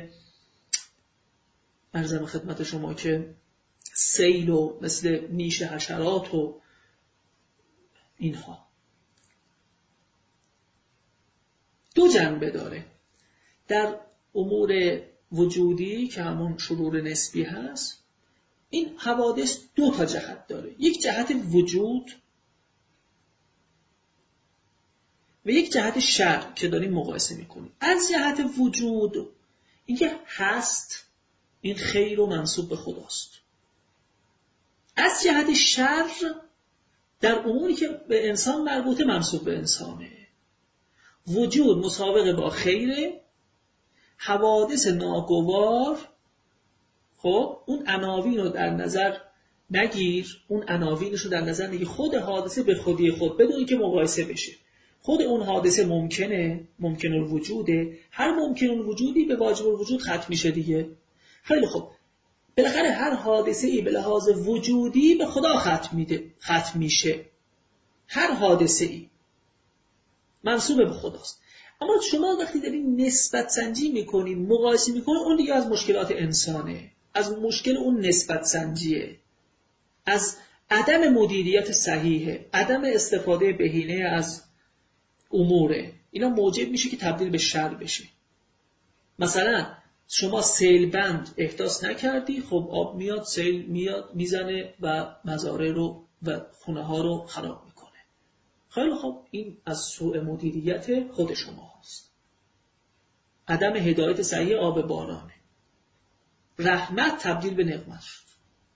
عرضم خدمت شما که سیل و مثل نیش حشرات و اینها، دو جنبه داره. در امور وجودی که همون شرور نسبی هست، این حوادث دو تا جهت داره. یک جهت وجود و یک جهت شر که داریم مقایسه میکنیم. از جهت وجود اینکه هست، این خیر و منسوب به خداست. از جهت شر در اموری که به انسان مربوطه منسوب به انسانه. وجود مسابقه با خیره، حوادث ناگوار. خب اون عناوین رو در نظر نگیر، اون عناوینش رو در نظر نگیر. خود حادثه به خودی خود بدون اینکه مقایسه بشه، خود اون حادثه ممکن الوجوده. هر ممکن الوجودی به واجب الوجود ختم میشه دیگه. خیلی خوب، بالاخره هر حادثه‌ای به لحاظ وجودی به خدا ختم میشه. هر حادثه‌ای منسوب به خداست. اما شما وقتی دارین نسبت سنجی میکنین، مقایسه میکنین، اون دیگه از مشکلات انسانه، از مشکل اون نسبت سنجیه، از عدم مدیریت صحیحه، عدم استفاده بهینه از اموره. اینا موجب میشه که تبدیل به شر بشه. مثلا شما سیل بند احداث نکردی، خب آب میاد، سیل میاد میزنه و مزارع رو و خونه ها رو خراب میکنه. خیلی خب، این از سوء مدیریت خود شما هست. عدم هدایت صحیح آب بارانه. رحمت تبدیل به نقمت شد.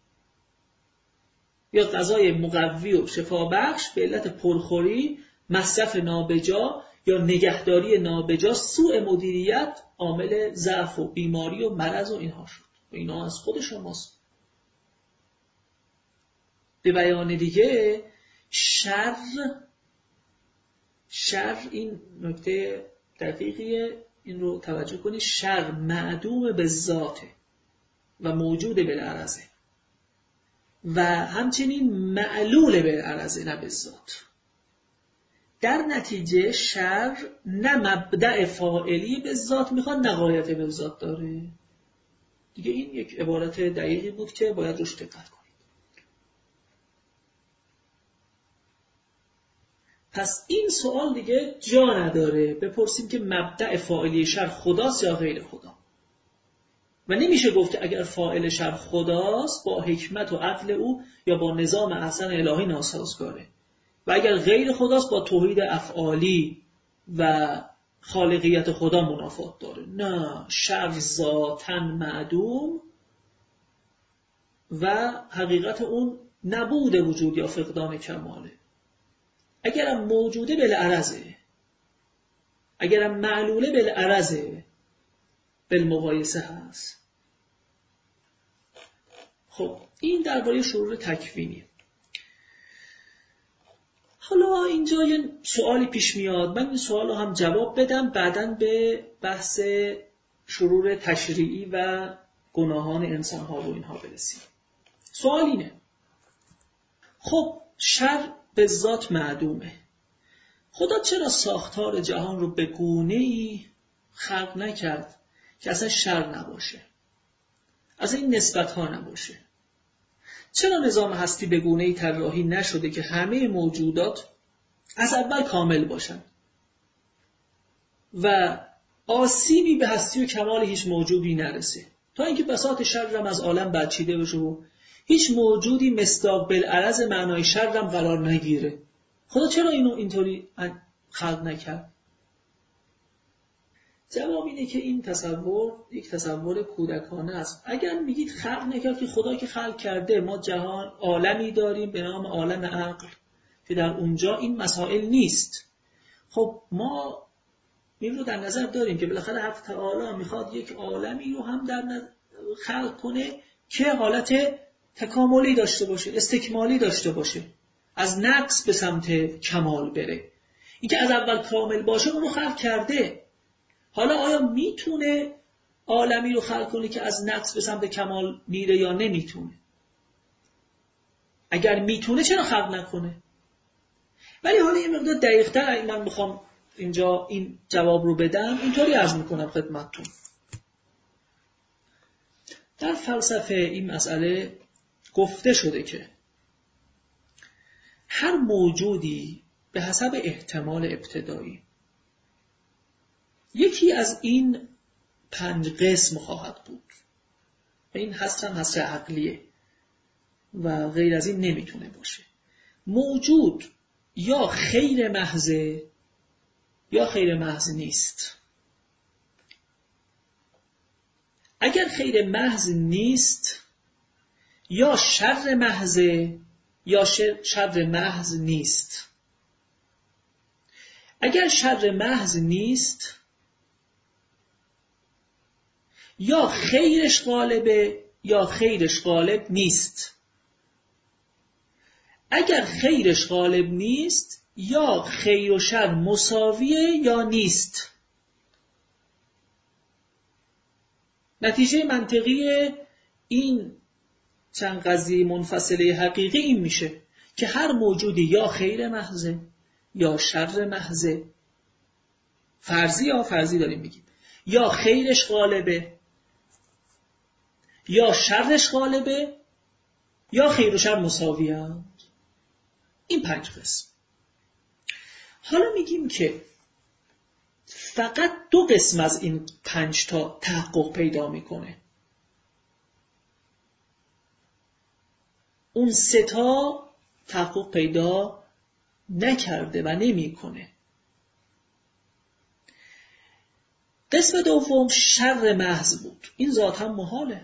یا غذای مقوی و شفابخش به علت پرخوری، مصرف نابجا یا نگهداری نابجا، سوء مدیریت عامل ضعف و بیماری و مرض و اینها شد. و اینا از خود شماست. به بیان دیگه شر، این نکته دقیقیه، این رو توجه کنید، شر معدوم به ذاته و موجود بالعرضه و همچنین معلول بالعرضه، نه به ذات. در نتیجه شر نه مبدأ فاعلی به ذات میخواد، نه غایت به ذات داره. دیگه این یک عبارت دقیقی بود که باید روش دقت کنید. پس این سوال دیگه جا نداره بپرسیم که مبدأ فاعلی شر خداست یا غیر خدا. و نمیشه گفت که اگر فاعل شر خداست با حکمت و عدل او یا با نظام احسن الهی ناسازگاره، و اگر غیر خداست با توحید افعالی و خالقیت خدا منافات داره. نه، شر ذاتاً معدوم و حقیقت اون نبود وجود یا فقدان کماله. اگرم موجوده بالعرضه، اگرم معلوله بالعرضه، بالمقایسه هست. خب این درباره شرور تکوینی. حالا اینجا یه سوالی پیش میاد، من این سوال رو هم جواب بدم، بعداً به بحث شرور تشریعی و گناهان انسان ها و اینها برسیم. سوال اینه، خب شر به ذات معدومه، خدا چرا ساختار جهان رو به گونه‌ای خلق نکرد که اصلا شر نباشه، اصلا این نسبت ها نباشه؟ چرا نظام هستی به گونه‌ای طراحی نشده که همه موجودات از اول کامل باشن و آسیبی به هستی و کمال هیچ موجودی نرسه، تا اینکه بساط شرم از عالم برچیده بشه و هیچ موجودی مصداق بالعرض معنای شرم قرار نگیره؟ خدا چرا اینو اینطوری خلق نکرد؟ جواب اینه که این تصور یک تصور کودکانه است. اگر میگید خلق نکرد، که خدا که خلق کرده، ما جهان عالمی داریم به نام عالم عقل که در اونجا این مسائل نیست. خب ما این رو در نظر داریم که بالاخره حق تعالی میخواد یک عالمی رو هم در خلق کنه که حالت تکاملی داشته باشه، استکمالی داشته باشه، از نقص به سمت کمال بره. این که از اول کامل باشه اون رو خلق کرده. حالا آیا میتونه عالمی رو خلق کنه که از نقص به سمت کمال میره یا نمیتونه؟ اگر میتونه چرا خلق نکنه؟ ولی حالا یه مقدار دقیق‌تر من میخوام اینجا این جواب رو بدم، اینطوری عرض میکنم خدمتتون. در فلسفه این مسئله گفته شده که هر موجودی به حسب احتمال ابتدایی یکی از این 5 قسم خواهد بود. و این حصر عقلیه و غیر از این نمیتونه باشه. موجود یا خیر محضه یا خیر محض نیست. اگر خیر محض نیست، یا شر محضه یا شر محض نیست. اگر شر محض نیست، یا خیرش غالبه یا خیرش غالب نیست. اگر خیرش غالب نیست، یا خیر و شر مساویه یا نیست. نتیجه منطقی این چند قضیه منفصله حقیقی این میشه که هر موجودی یا خیر محضه یا شر محضه، فرضی یا فرضی داریم میگیم، یا خیرش غالبه یا شرش غالبه یا خیر و شر مساویه. این 5 قسم. حالا میگیم که فقط 2 قسم از این 5 تا تحقق پیدا میکنه. اون 3 تا تحقق پیدا نکرده و نمیکنه. قسم دوم شر محض بود. این ذاتاً محاله.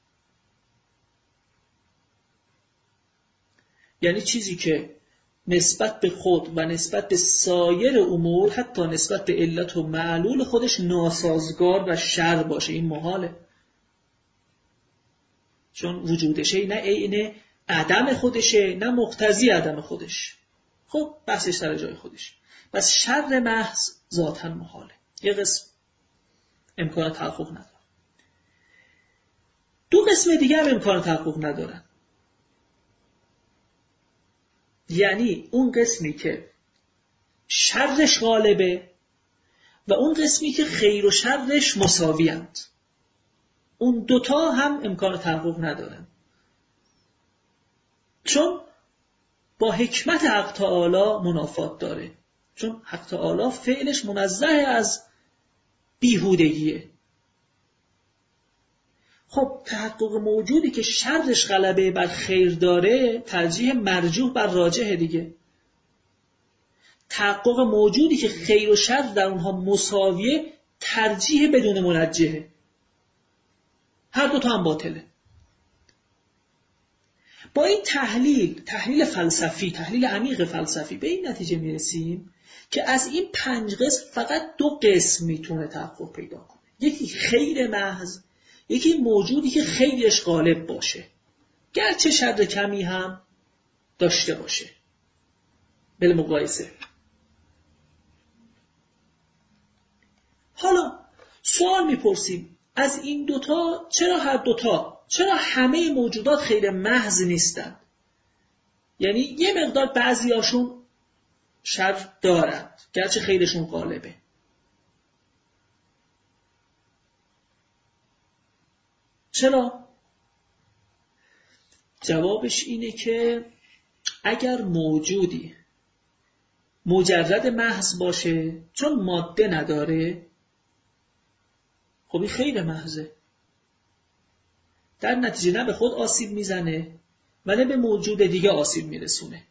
یعنی چیزی که نسبت به خود و نسبت به سایر امور، حتی نسبت به علت و معلول خودش ناسازگار و شر باشه، این محاله. چون وجودشه نه عین عدم خودشه نه مقتضی عدم خودش. خب بحثش سر جای خودش. بس شر محض ذاتاً محاله. یه قسم امکان تحقق نداره. 2 قسم دیگه هم امکان تحقق ندارن. یعنی اون قسمی که شرش غالبه و اون قسمی که خیر و شرش مساویند. اون 2 تا هم امکان تحقق ندارن. چون با حکمت حق تعالی منافات داره. چون حق تعالی فعلش منزه از بیهودگیه. خب تحقق موجودی که شرش غلبه بر خیر داره ترجیح مرجوح بر راجح دیگه. تحقق موجودی که خیر و شر در اونها مساویه ترجیح بدون منجهه. هر 2 تا هم باطله. با این تحلیل فلسفی، تحلیل عمیق فلسفی به این نتیجه میرسیم که از این 5 قسم فقط 2 قسم میتونه تحقق پیدا کنه. یکی خیر محض، یکی موجودی که خیرش غالب باشه گرچه شر کمی هم داشته باشه. بل مقایسه. حالا سوال میپرسیم از این 2 تا چرا هر 2 تا، چرا همه موجودات خیر محض نیستند؟ یعنی یه مقدار بعضیاشون شر دارند گرچه خیرشون غالبه. چرا؟ جوابش اینه که اگر موجودی مجرد محض باشه چون ماده نداره، خب این خیر محضه. در نتیجه نه به خود آسیب میزنه و نه به موجود دیگه آسیب میرسونه.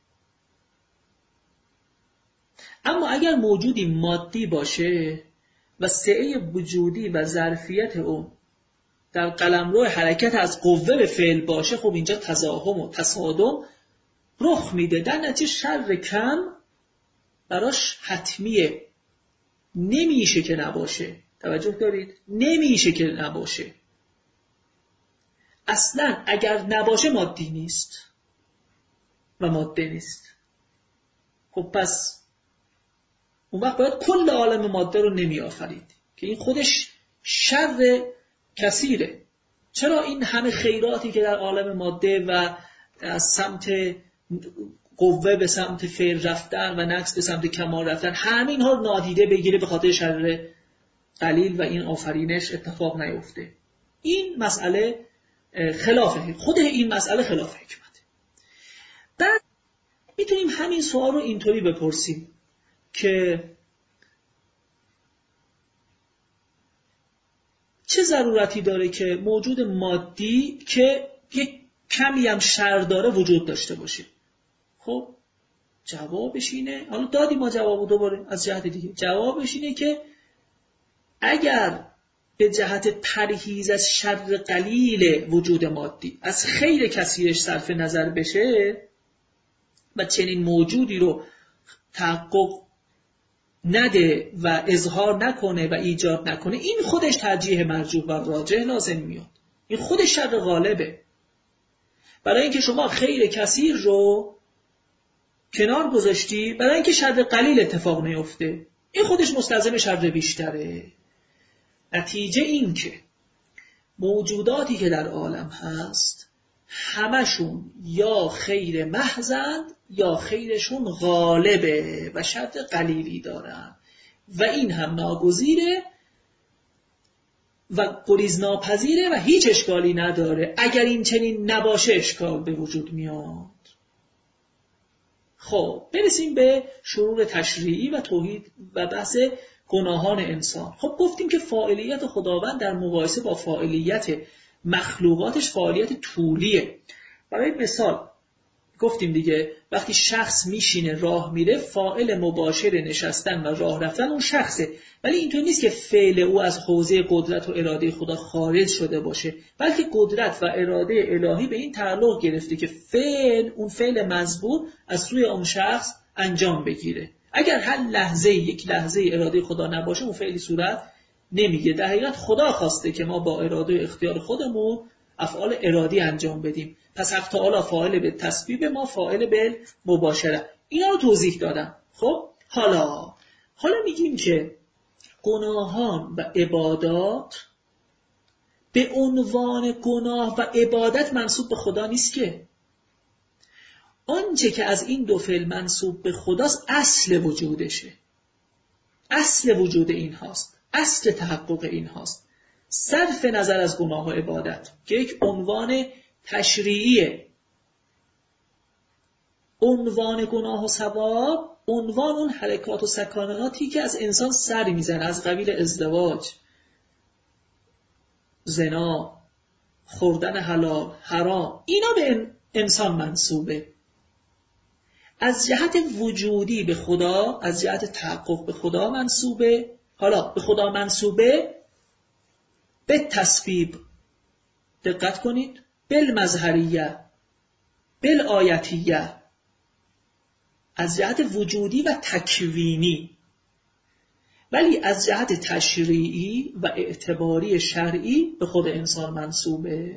اما اگر موجودی مادی باشه و سعه وجودی و ظرفیت اون در قلمرو حرکت از قوه به فعل باشه، خب اینجا تزاحم و تصادم رخ میده. در نتیجه شر کم براش حتمیه. نمیشه که نباشه. توجه دارید؟ نمیشه که نباشه. اصلا اگر نباشه مادی نیست و ماده نیست. خب پس اون وقت باید کل عالم ماده رو نمی آفرید که این خودش شر کثیره. چرا این همه خیراتی که در عالم ماده و از سمت قوه به سمت فعل رفتن و نقص به سمت کمال رفتن، همین ها رو نادیده بگیره به خاطر شر قلیل و این آفرینش اتفاق نیفته؟ این مسئله خلافه. خود این مسئله خلاف حکمته. بعد میتونیم همین سوال رو اینطوری بپرسیم که چه ضرورتی داره که موجود مادی که یک کمی هم شر داره وجود داشته باشه؟ خب جوابش اینه، حالا دادیم ما جوابو دوباره از جهت دیگه، جوابش اینه که اگر به جهت پرهیز از شر قلیل وجود مادی از خیر کثیرش صرف نظر بشه و چنین موجودی رو تحقق نده و اظهار نکنه و ایجاد نکنه، این خودش ترجیح مرجوح و راجح لازم میاد. این خودش شر غالبه. برای اینکه شما خیر کثیر رو کنار گذاشتی برای اینکه شر قلیل اتفاق نیفته، این خودش مستلزم شر بیشتره. نتیجه این که موجوداتی که در عالم هست همشون یا خیر محضند یا خیرشون غالبه و شر قلیلی دارن و این هم ناگزیره و گریز ناپذیره و هیچ اشکالی نداره. اگر این چنین نباشه اشکال به وجود میاد. خب برسیم به شرور تشریعی و توحید و بحث گناهان انسان. خب گفتیم که فاعلیت خداوند در مقایسه با فاعلیت مخلوقاتش فاعلیت طولیه. برای مثال گفتیم دیگه وقتی شخص میشینه راه میره، فاعل مباشر نشستن و راه رفتن اون شخصه، ولی اینطور نیست که فعل او از حوزه قدرت و اراده خدا خارج شده باشه، بلکه قدرت و اراده الهی به این تعلق گرفته که اون فعل مذکور از سوی اون شخص انجام بگیره. اگر هر لحظه یک لحظه اراده خدا نباشه اون فعلی صورت نمیگیره. در حقیقت خدا خواسته که ما با اراده و اختیار خودمون افعال ارادی انجام بدیم. پس حق تعالی فاعل به تسبیب، ما فاعل به مباشره. اینا رو توضیح دادم. خب حالا میگیم که گناهان و عبادات به عنوان گناه و عبادت منسوب به خدا نیست که. آنچه که از این دو فعل منسوب به خداست اصل وجودشه، اصل وجود این هاست، اصل تحقق این هاست، صرف نظر از گناه و عبادت که یک عنوان تشریعیه. عنوان گناه و ثواب، عنوان اون حرکات و سکاناتی که از انسان سر میزنه، از قبیل ازدواج، زنا، خوردن حلال، حرام، اینا به انسان منسوبه. از جهت وجودی به خدا، از جهت تحقق به خدا منسوبه. حالا به خدا منسوبه به تسبیب، دقت کنید، بالمظهریه، بالآیتیه، از جهت وجودی و تکوینی. ولی از جهت تشریعی و اعتباری شرعی به خود انسان منسوبه.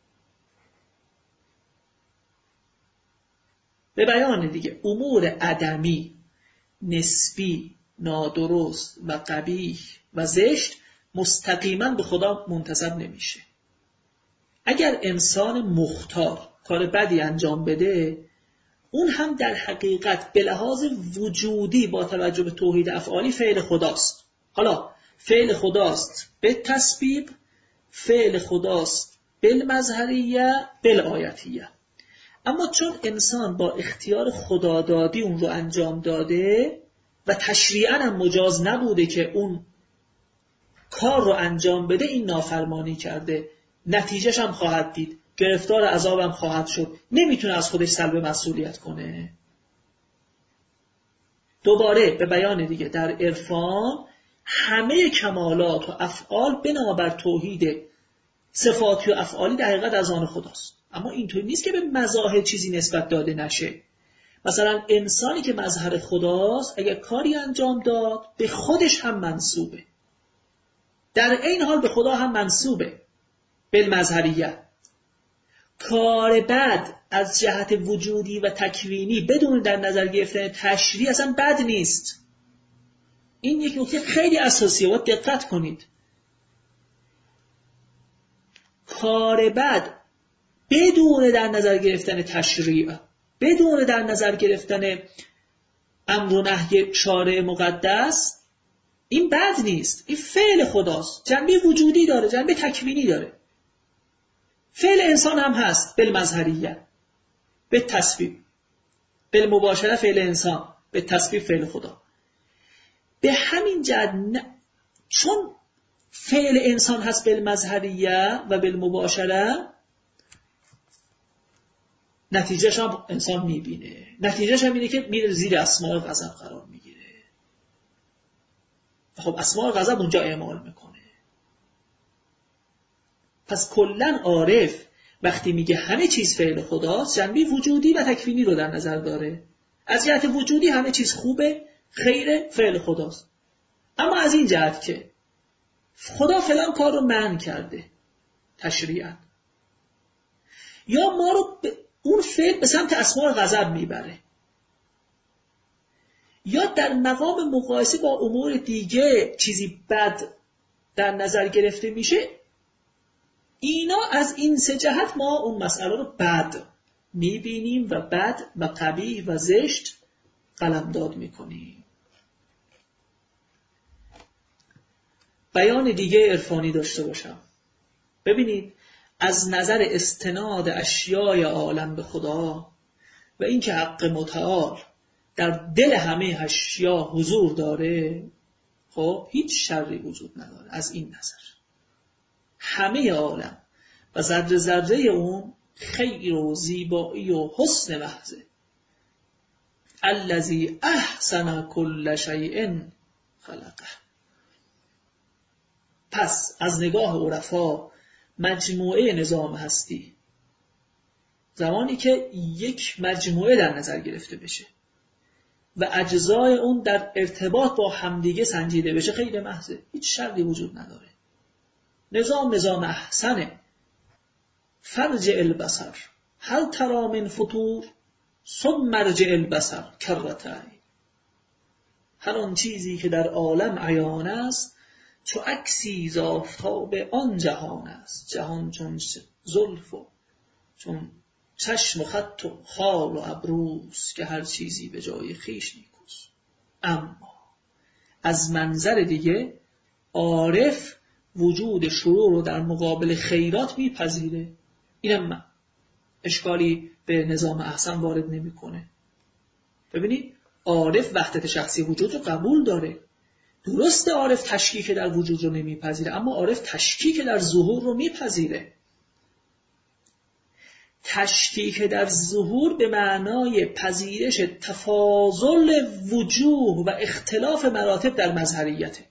به بیان دیگه امور عدمی، نسبی، نادرست و قبیح و زشت مستقیما به خدا منتسب نمیشه. اگر انسان مختار کار بدی انجام بده، اون هم در حقیقت به لحاظ وجودی با توجه به توحید افعالی فعل خداست. حالا فعل خداست به تسبیب، فعل خداست بالمظهریه، بالآیتیه. اما چون انسان با اختیار خدادادی اون رو انجام داده و تشریعاً هم مجاز نبوده که اون کار رو انجام بده، این نافرمانی کرده، نتیجهش هم خواهد دید، گرفتار عذابم خواهد شد، نمیتونه از خودش سلب مسئولیت کنه. دوباره به بیان دیگه در عرفان همه کمالات و افعال بنابر توحید صفاتی و افعالی در حقیقت از آن خداست. اما اینطور نیست که به مظاهر چیزی نسبت داده نشه. مثلا انسانی که مظهر خداست اگر کاری انجام داد به خودش هم منسوبه، در این حال به خدا هم منسوبه. بالمظهریه کار بد از جهت وجودی و تکوینی بدون در نظر گرفتن تشریع اصلا بد نیست. این یک نکته خیلی اساسیه، باید دقت کنید. کار بد بدون در نظر گرفتن تشریع، بدون در نظر گرفتن امر و نهی شارع مقدس، این بد نیست، این فعل خداست، جنبه وجودی داره، جنبه تکوینی داره. فعل انسان هم هست بالمظهریه، به تسبیب، بالمباشره فعل انسان، به تسبیب فعل خدا. به همین جهت چون فعل انسان هست بالمظهریه و بالمباشره، نتیجهش هم انسان میبینه، نتیجهش هم اینه که میره زیر اسماء غضب قرار میگیره. خب اسماء غضب اونجا اعمال میکنه. پس کلن عارف وقتی میگه همه چیز فعل خداست، جنبه وجودی و تکوینی رو در نظر داره. از جهت وجودی همه چیز خوبه، خیره، فعل خداست. اما از این جهت که خدا فلان کار رو منع کرده تشریعاً، یا ما رو اون فعل به سمت اسماء غضب میبره، یا در مقام مقایسه با امور دیگه چیزی بد در نظر گرفته میشه، اینا از این سه جهت ما اون مسئله رو بد میبینیم و بد و قبیح و زشت قلمداد میکنیم. بیان دیگه عرفانی داشته باشم. ببینید از نظر استناد اشیای عالم به خدا و اینکه حق متعال در دل همه اشیا حضور داره، خب هیچ شری وجود نداره از این نظر. همه عالم و ذره ذره اون خیر و زیبایی و حسن محضه. الذی احسن کل شیء خلقه. پس از نگاه عرفا مجموعه نظام هستی، زمانی که یک مجموعه در نظر گرفته بشه و اجزای اون در ارتباط با همدیگه سنجیده بشه، خیر محضه، هیچ شری وجود نداره. نظام احسنه. فرجع البصر هل ترى من فطور ثم ارجع البصر کرتین. هر آن چیزی که در عالم عیان است چو عکسی ز آفتاب آن جهان است. جهان چون زلف و چون چشم و خط و خال و ابروست که هر چیزی به جای خویش نیکوست. اما از منظر دیگه عارف وجود شرور رو در مقابل خیرات میپذیره. اینم اشکالی به نظام احسن وارد نمیکنه. ببینید عارف وحدت شخصی وجود رو قبول داره. درسته عارف تشکیک در وجود رو نمیپذیره، اما عارف تشکیک در ظهور رو میپذیره. تشکیک در ظهور به معنای پذیرش تفاضل وجوه و اختلاف مراتب در مظهریته.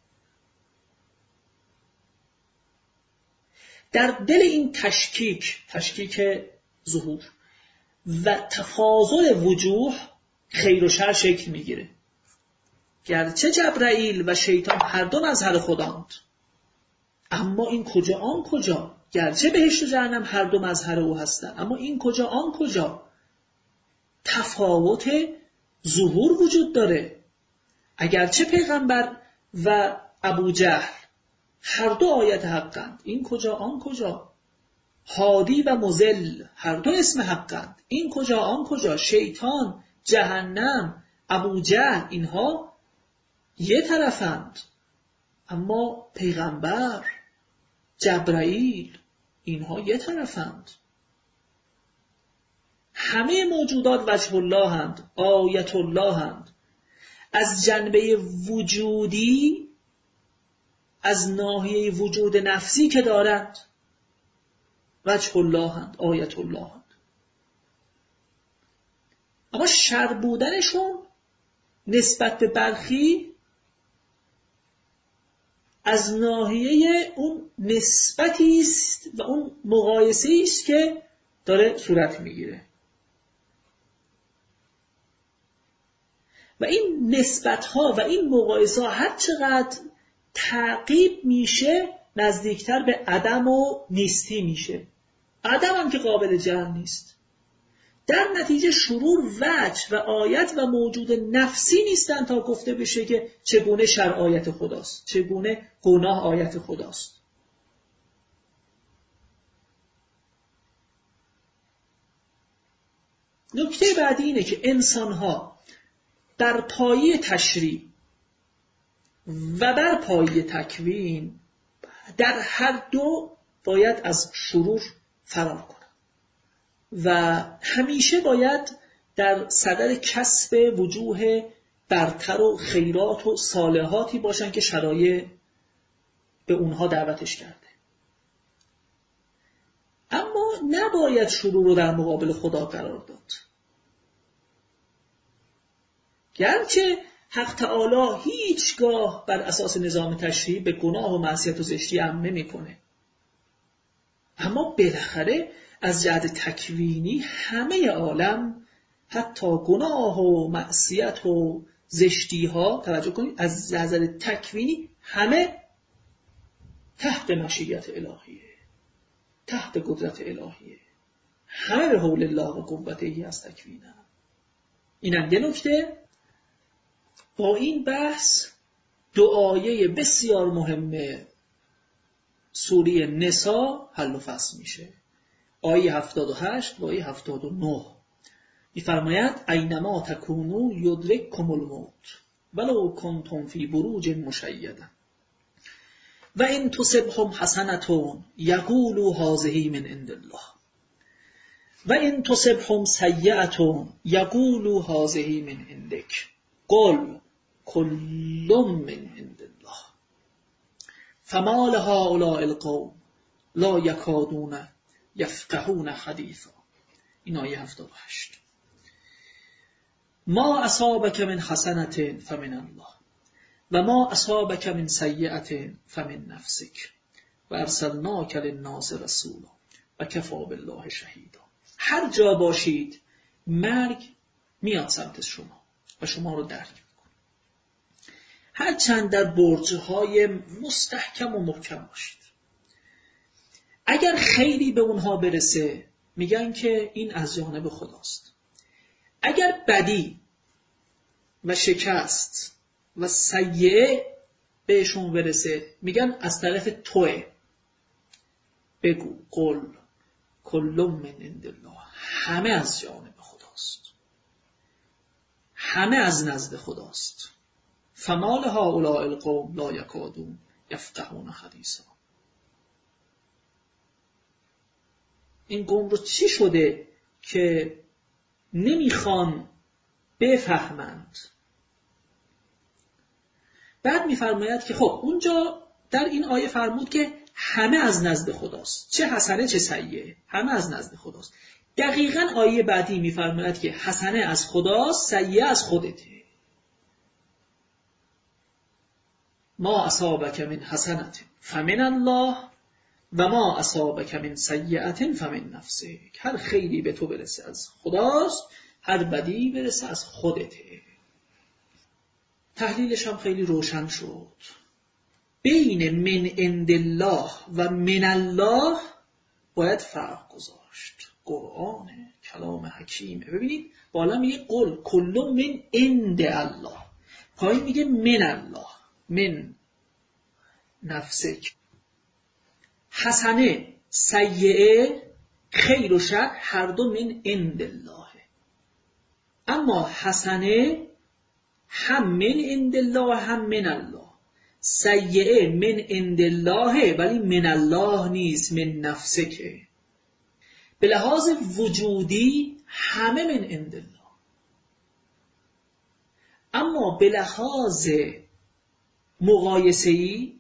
در دل این تشکیک ظهور و تفاضل وجوه خیر و شر شکل میگیره. گرچه جبرائیل و شیطان هر دو مظهر خداند، اما این کجا آن کجا. گرچه بهشت و جهنم هر دو مظهر او هستند، اما این کجا آن کجا. تفاوت ظهور وجود داره. اگرچه پیغمبر و ابوجهل هر دو آیت حقند، این کجا آن کجا. هادی و مضل هر دو اسم حقند، این کجا آن کجا. شیطان، جهنم، ابوجهل اینها یه طرفند، اما پیغمبر، جبرائیل اینها یه طرفند. همه موجودات وجه الله هند، آیت الله هند. از جنبه وجودی، از ناحیه وجود نفسی که دارند وجه الله هند، آیت الله هند. اما شر بودنشون نسبت به برخی از ناحیه اون نسبتی است و اون مقایسه‌ای است که داره صورت میگیره. و این نسبت‌ها و این مقایسه‌ها هر چقدر تعقیب میشه نزدیکتر به عدم و نیستی میشه. عدم هم که قابل جمع نیست. در نتیجه شرور وجه و آیت و موجود نفسی نیستن تا گفته بشه که چگونه شر آیت خداست، چگونه گناه آیت خداست. نکته بعدی اینه که انسان‌ها بر پایه تشریع و بر پایه تکوین در هر دو باید از شرور فرار کنند و همیشه باید در صدد کسب وجوه برتر و خیرات و صالحاتی باشن که شرایع به اونها دعوتش کرده. اما نباید شرور رو در مقابل خدا قرار داد. گرچه حق تعالی هیچگاه بر اساس نظام تشریعی به گناه و معصیت و زشتی امر نمی‌کنه، اما بالاخره از جهت تکوینی همه عالم، حتی گناه و معصیت و زشتی ها، توجه کنید، از نظر تکوینی همه تحت مشیت الهیه، تحت قدرت الهیه، همه به حول الله و قوته از تکوینه. اینم یه نکته. با این بحث دو آیه بسیار مهمه سوره نساء حل و فصل میشه. آیه 78 و آیه 79 می‌فرماید اینما تکونوا یدرککم الموت ولو کنتم فی بروج مشیده و ان تصبهم حسنة یقولوا هذه من عند الله و ان تصبهم سیئة یقولوا هذه من عندک قل کل من عند الله فما لهؤلاء القوم لا یکادون یفقهون حدیثا. این آیه 78. ما اصابک من حسنة فمن الله و ما اصابک من سیئة فمن نفسک و ارسلناک للناس رسولا و کفی بالله شهیدا. هر جا باشید مرگ میاد سمت شما و شما رو درک میکنه. هر چند در برج‌های مستحکم و محکم باشید، اگر خیری به اونها برسه میگن که این از جانب خداست. اگر بدی و شکست و سیئه بهشون برسه میگن از طرف توئه. بگو قل کل من عند الله، همه از جانب خداست، همه از نزد خداست. فما لهؤلاء القوم لا یکادون یفقهون حدیثا. این قوم رو چی شده که نمیخوان بفهمند؟ بعد میفرماید که خب اونجا در این آیه فرمود که همه از نزد خداست، چه حسنه چه سیئه همه از نزد خداست. دقیقاً آیه بعدی میفرماید که حسنه از خداست، سیئه از خودته. ما اصابک من حسنة فمن الله و ما اصابک من سیئة فمن نفسک. هر خیری به تو برسه از خداست، هر بدی برسه از خودته. تحلیلش هم خیلی روشن شد. بین من عند الله و من الله باید فرق گذاشت. قرآن کلام حکیمه. ببینید بالا میگه قل کل من عند الله، پایین میگه من الله، من نفسک. حسنه سیئه خیر و شر هر دو من عند الله، اما حسنه هم من عند الله هم من الله، سیئه من عند الله ولی من الله نیست، من نفسکه. به لحاظ وجودی همه من عند الله، اما به لحاظ مقایسه‌ای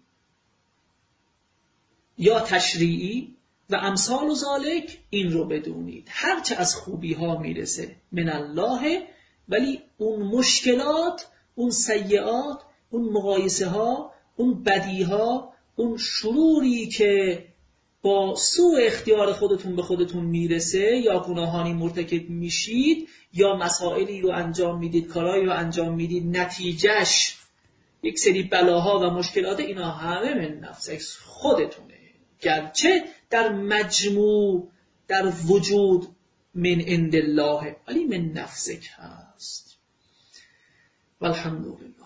یا تشریعی و امثال و ذالک این رو بدونید هرچه از خوبی ها میرسه من الله، ولی اون مشکلات، اون سیئات، اون مقایسه ها، اون بدی ها، اون شروری که با سوء اختیار خودتون به خودتون میرسه یا گناهانی مرتکب میشید یا مسائلی رو انجام میدید، کارهایی رو انجام میدید، نتیجهش یک سری بلاها و مشکلات، اینا همه من نفسک خودتونه، گرچه در مجموع در وجود من عند الله ولی من نفسک هست. والحمدلله.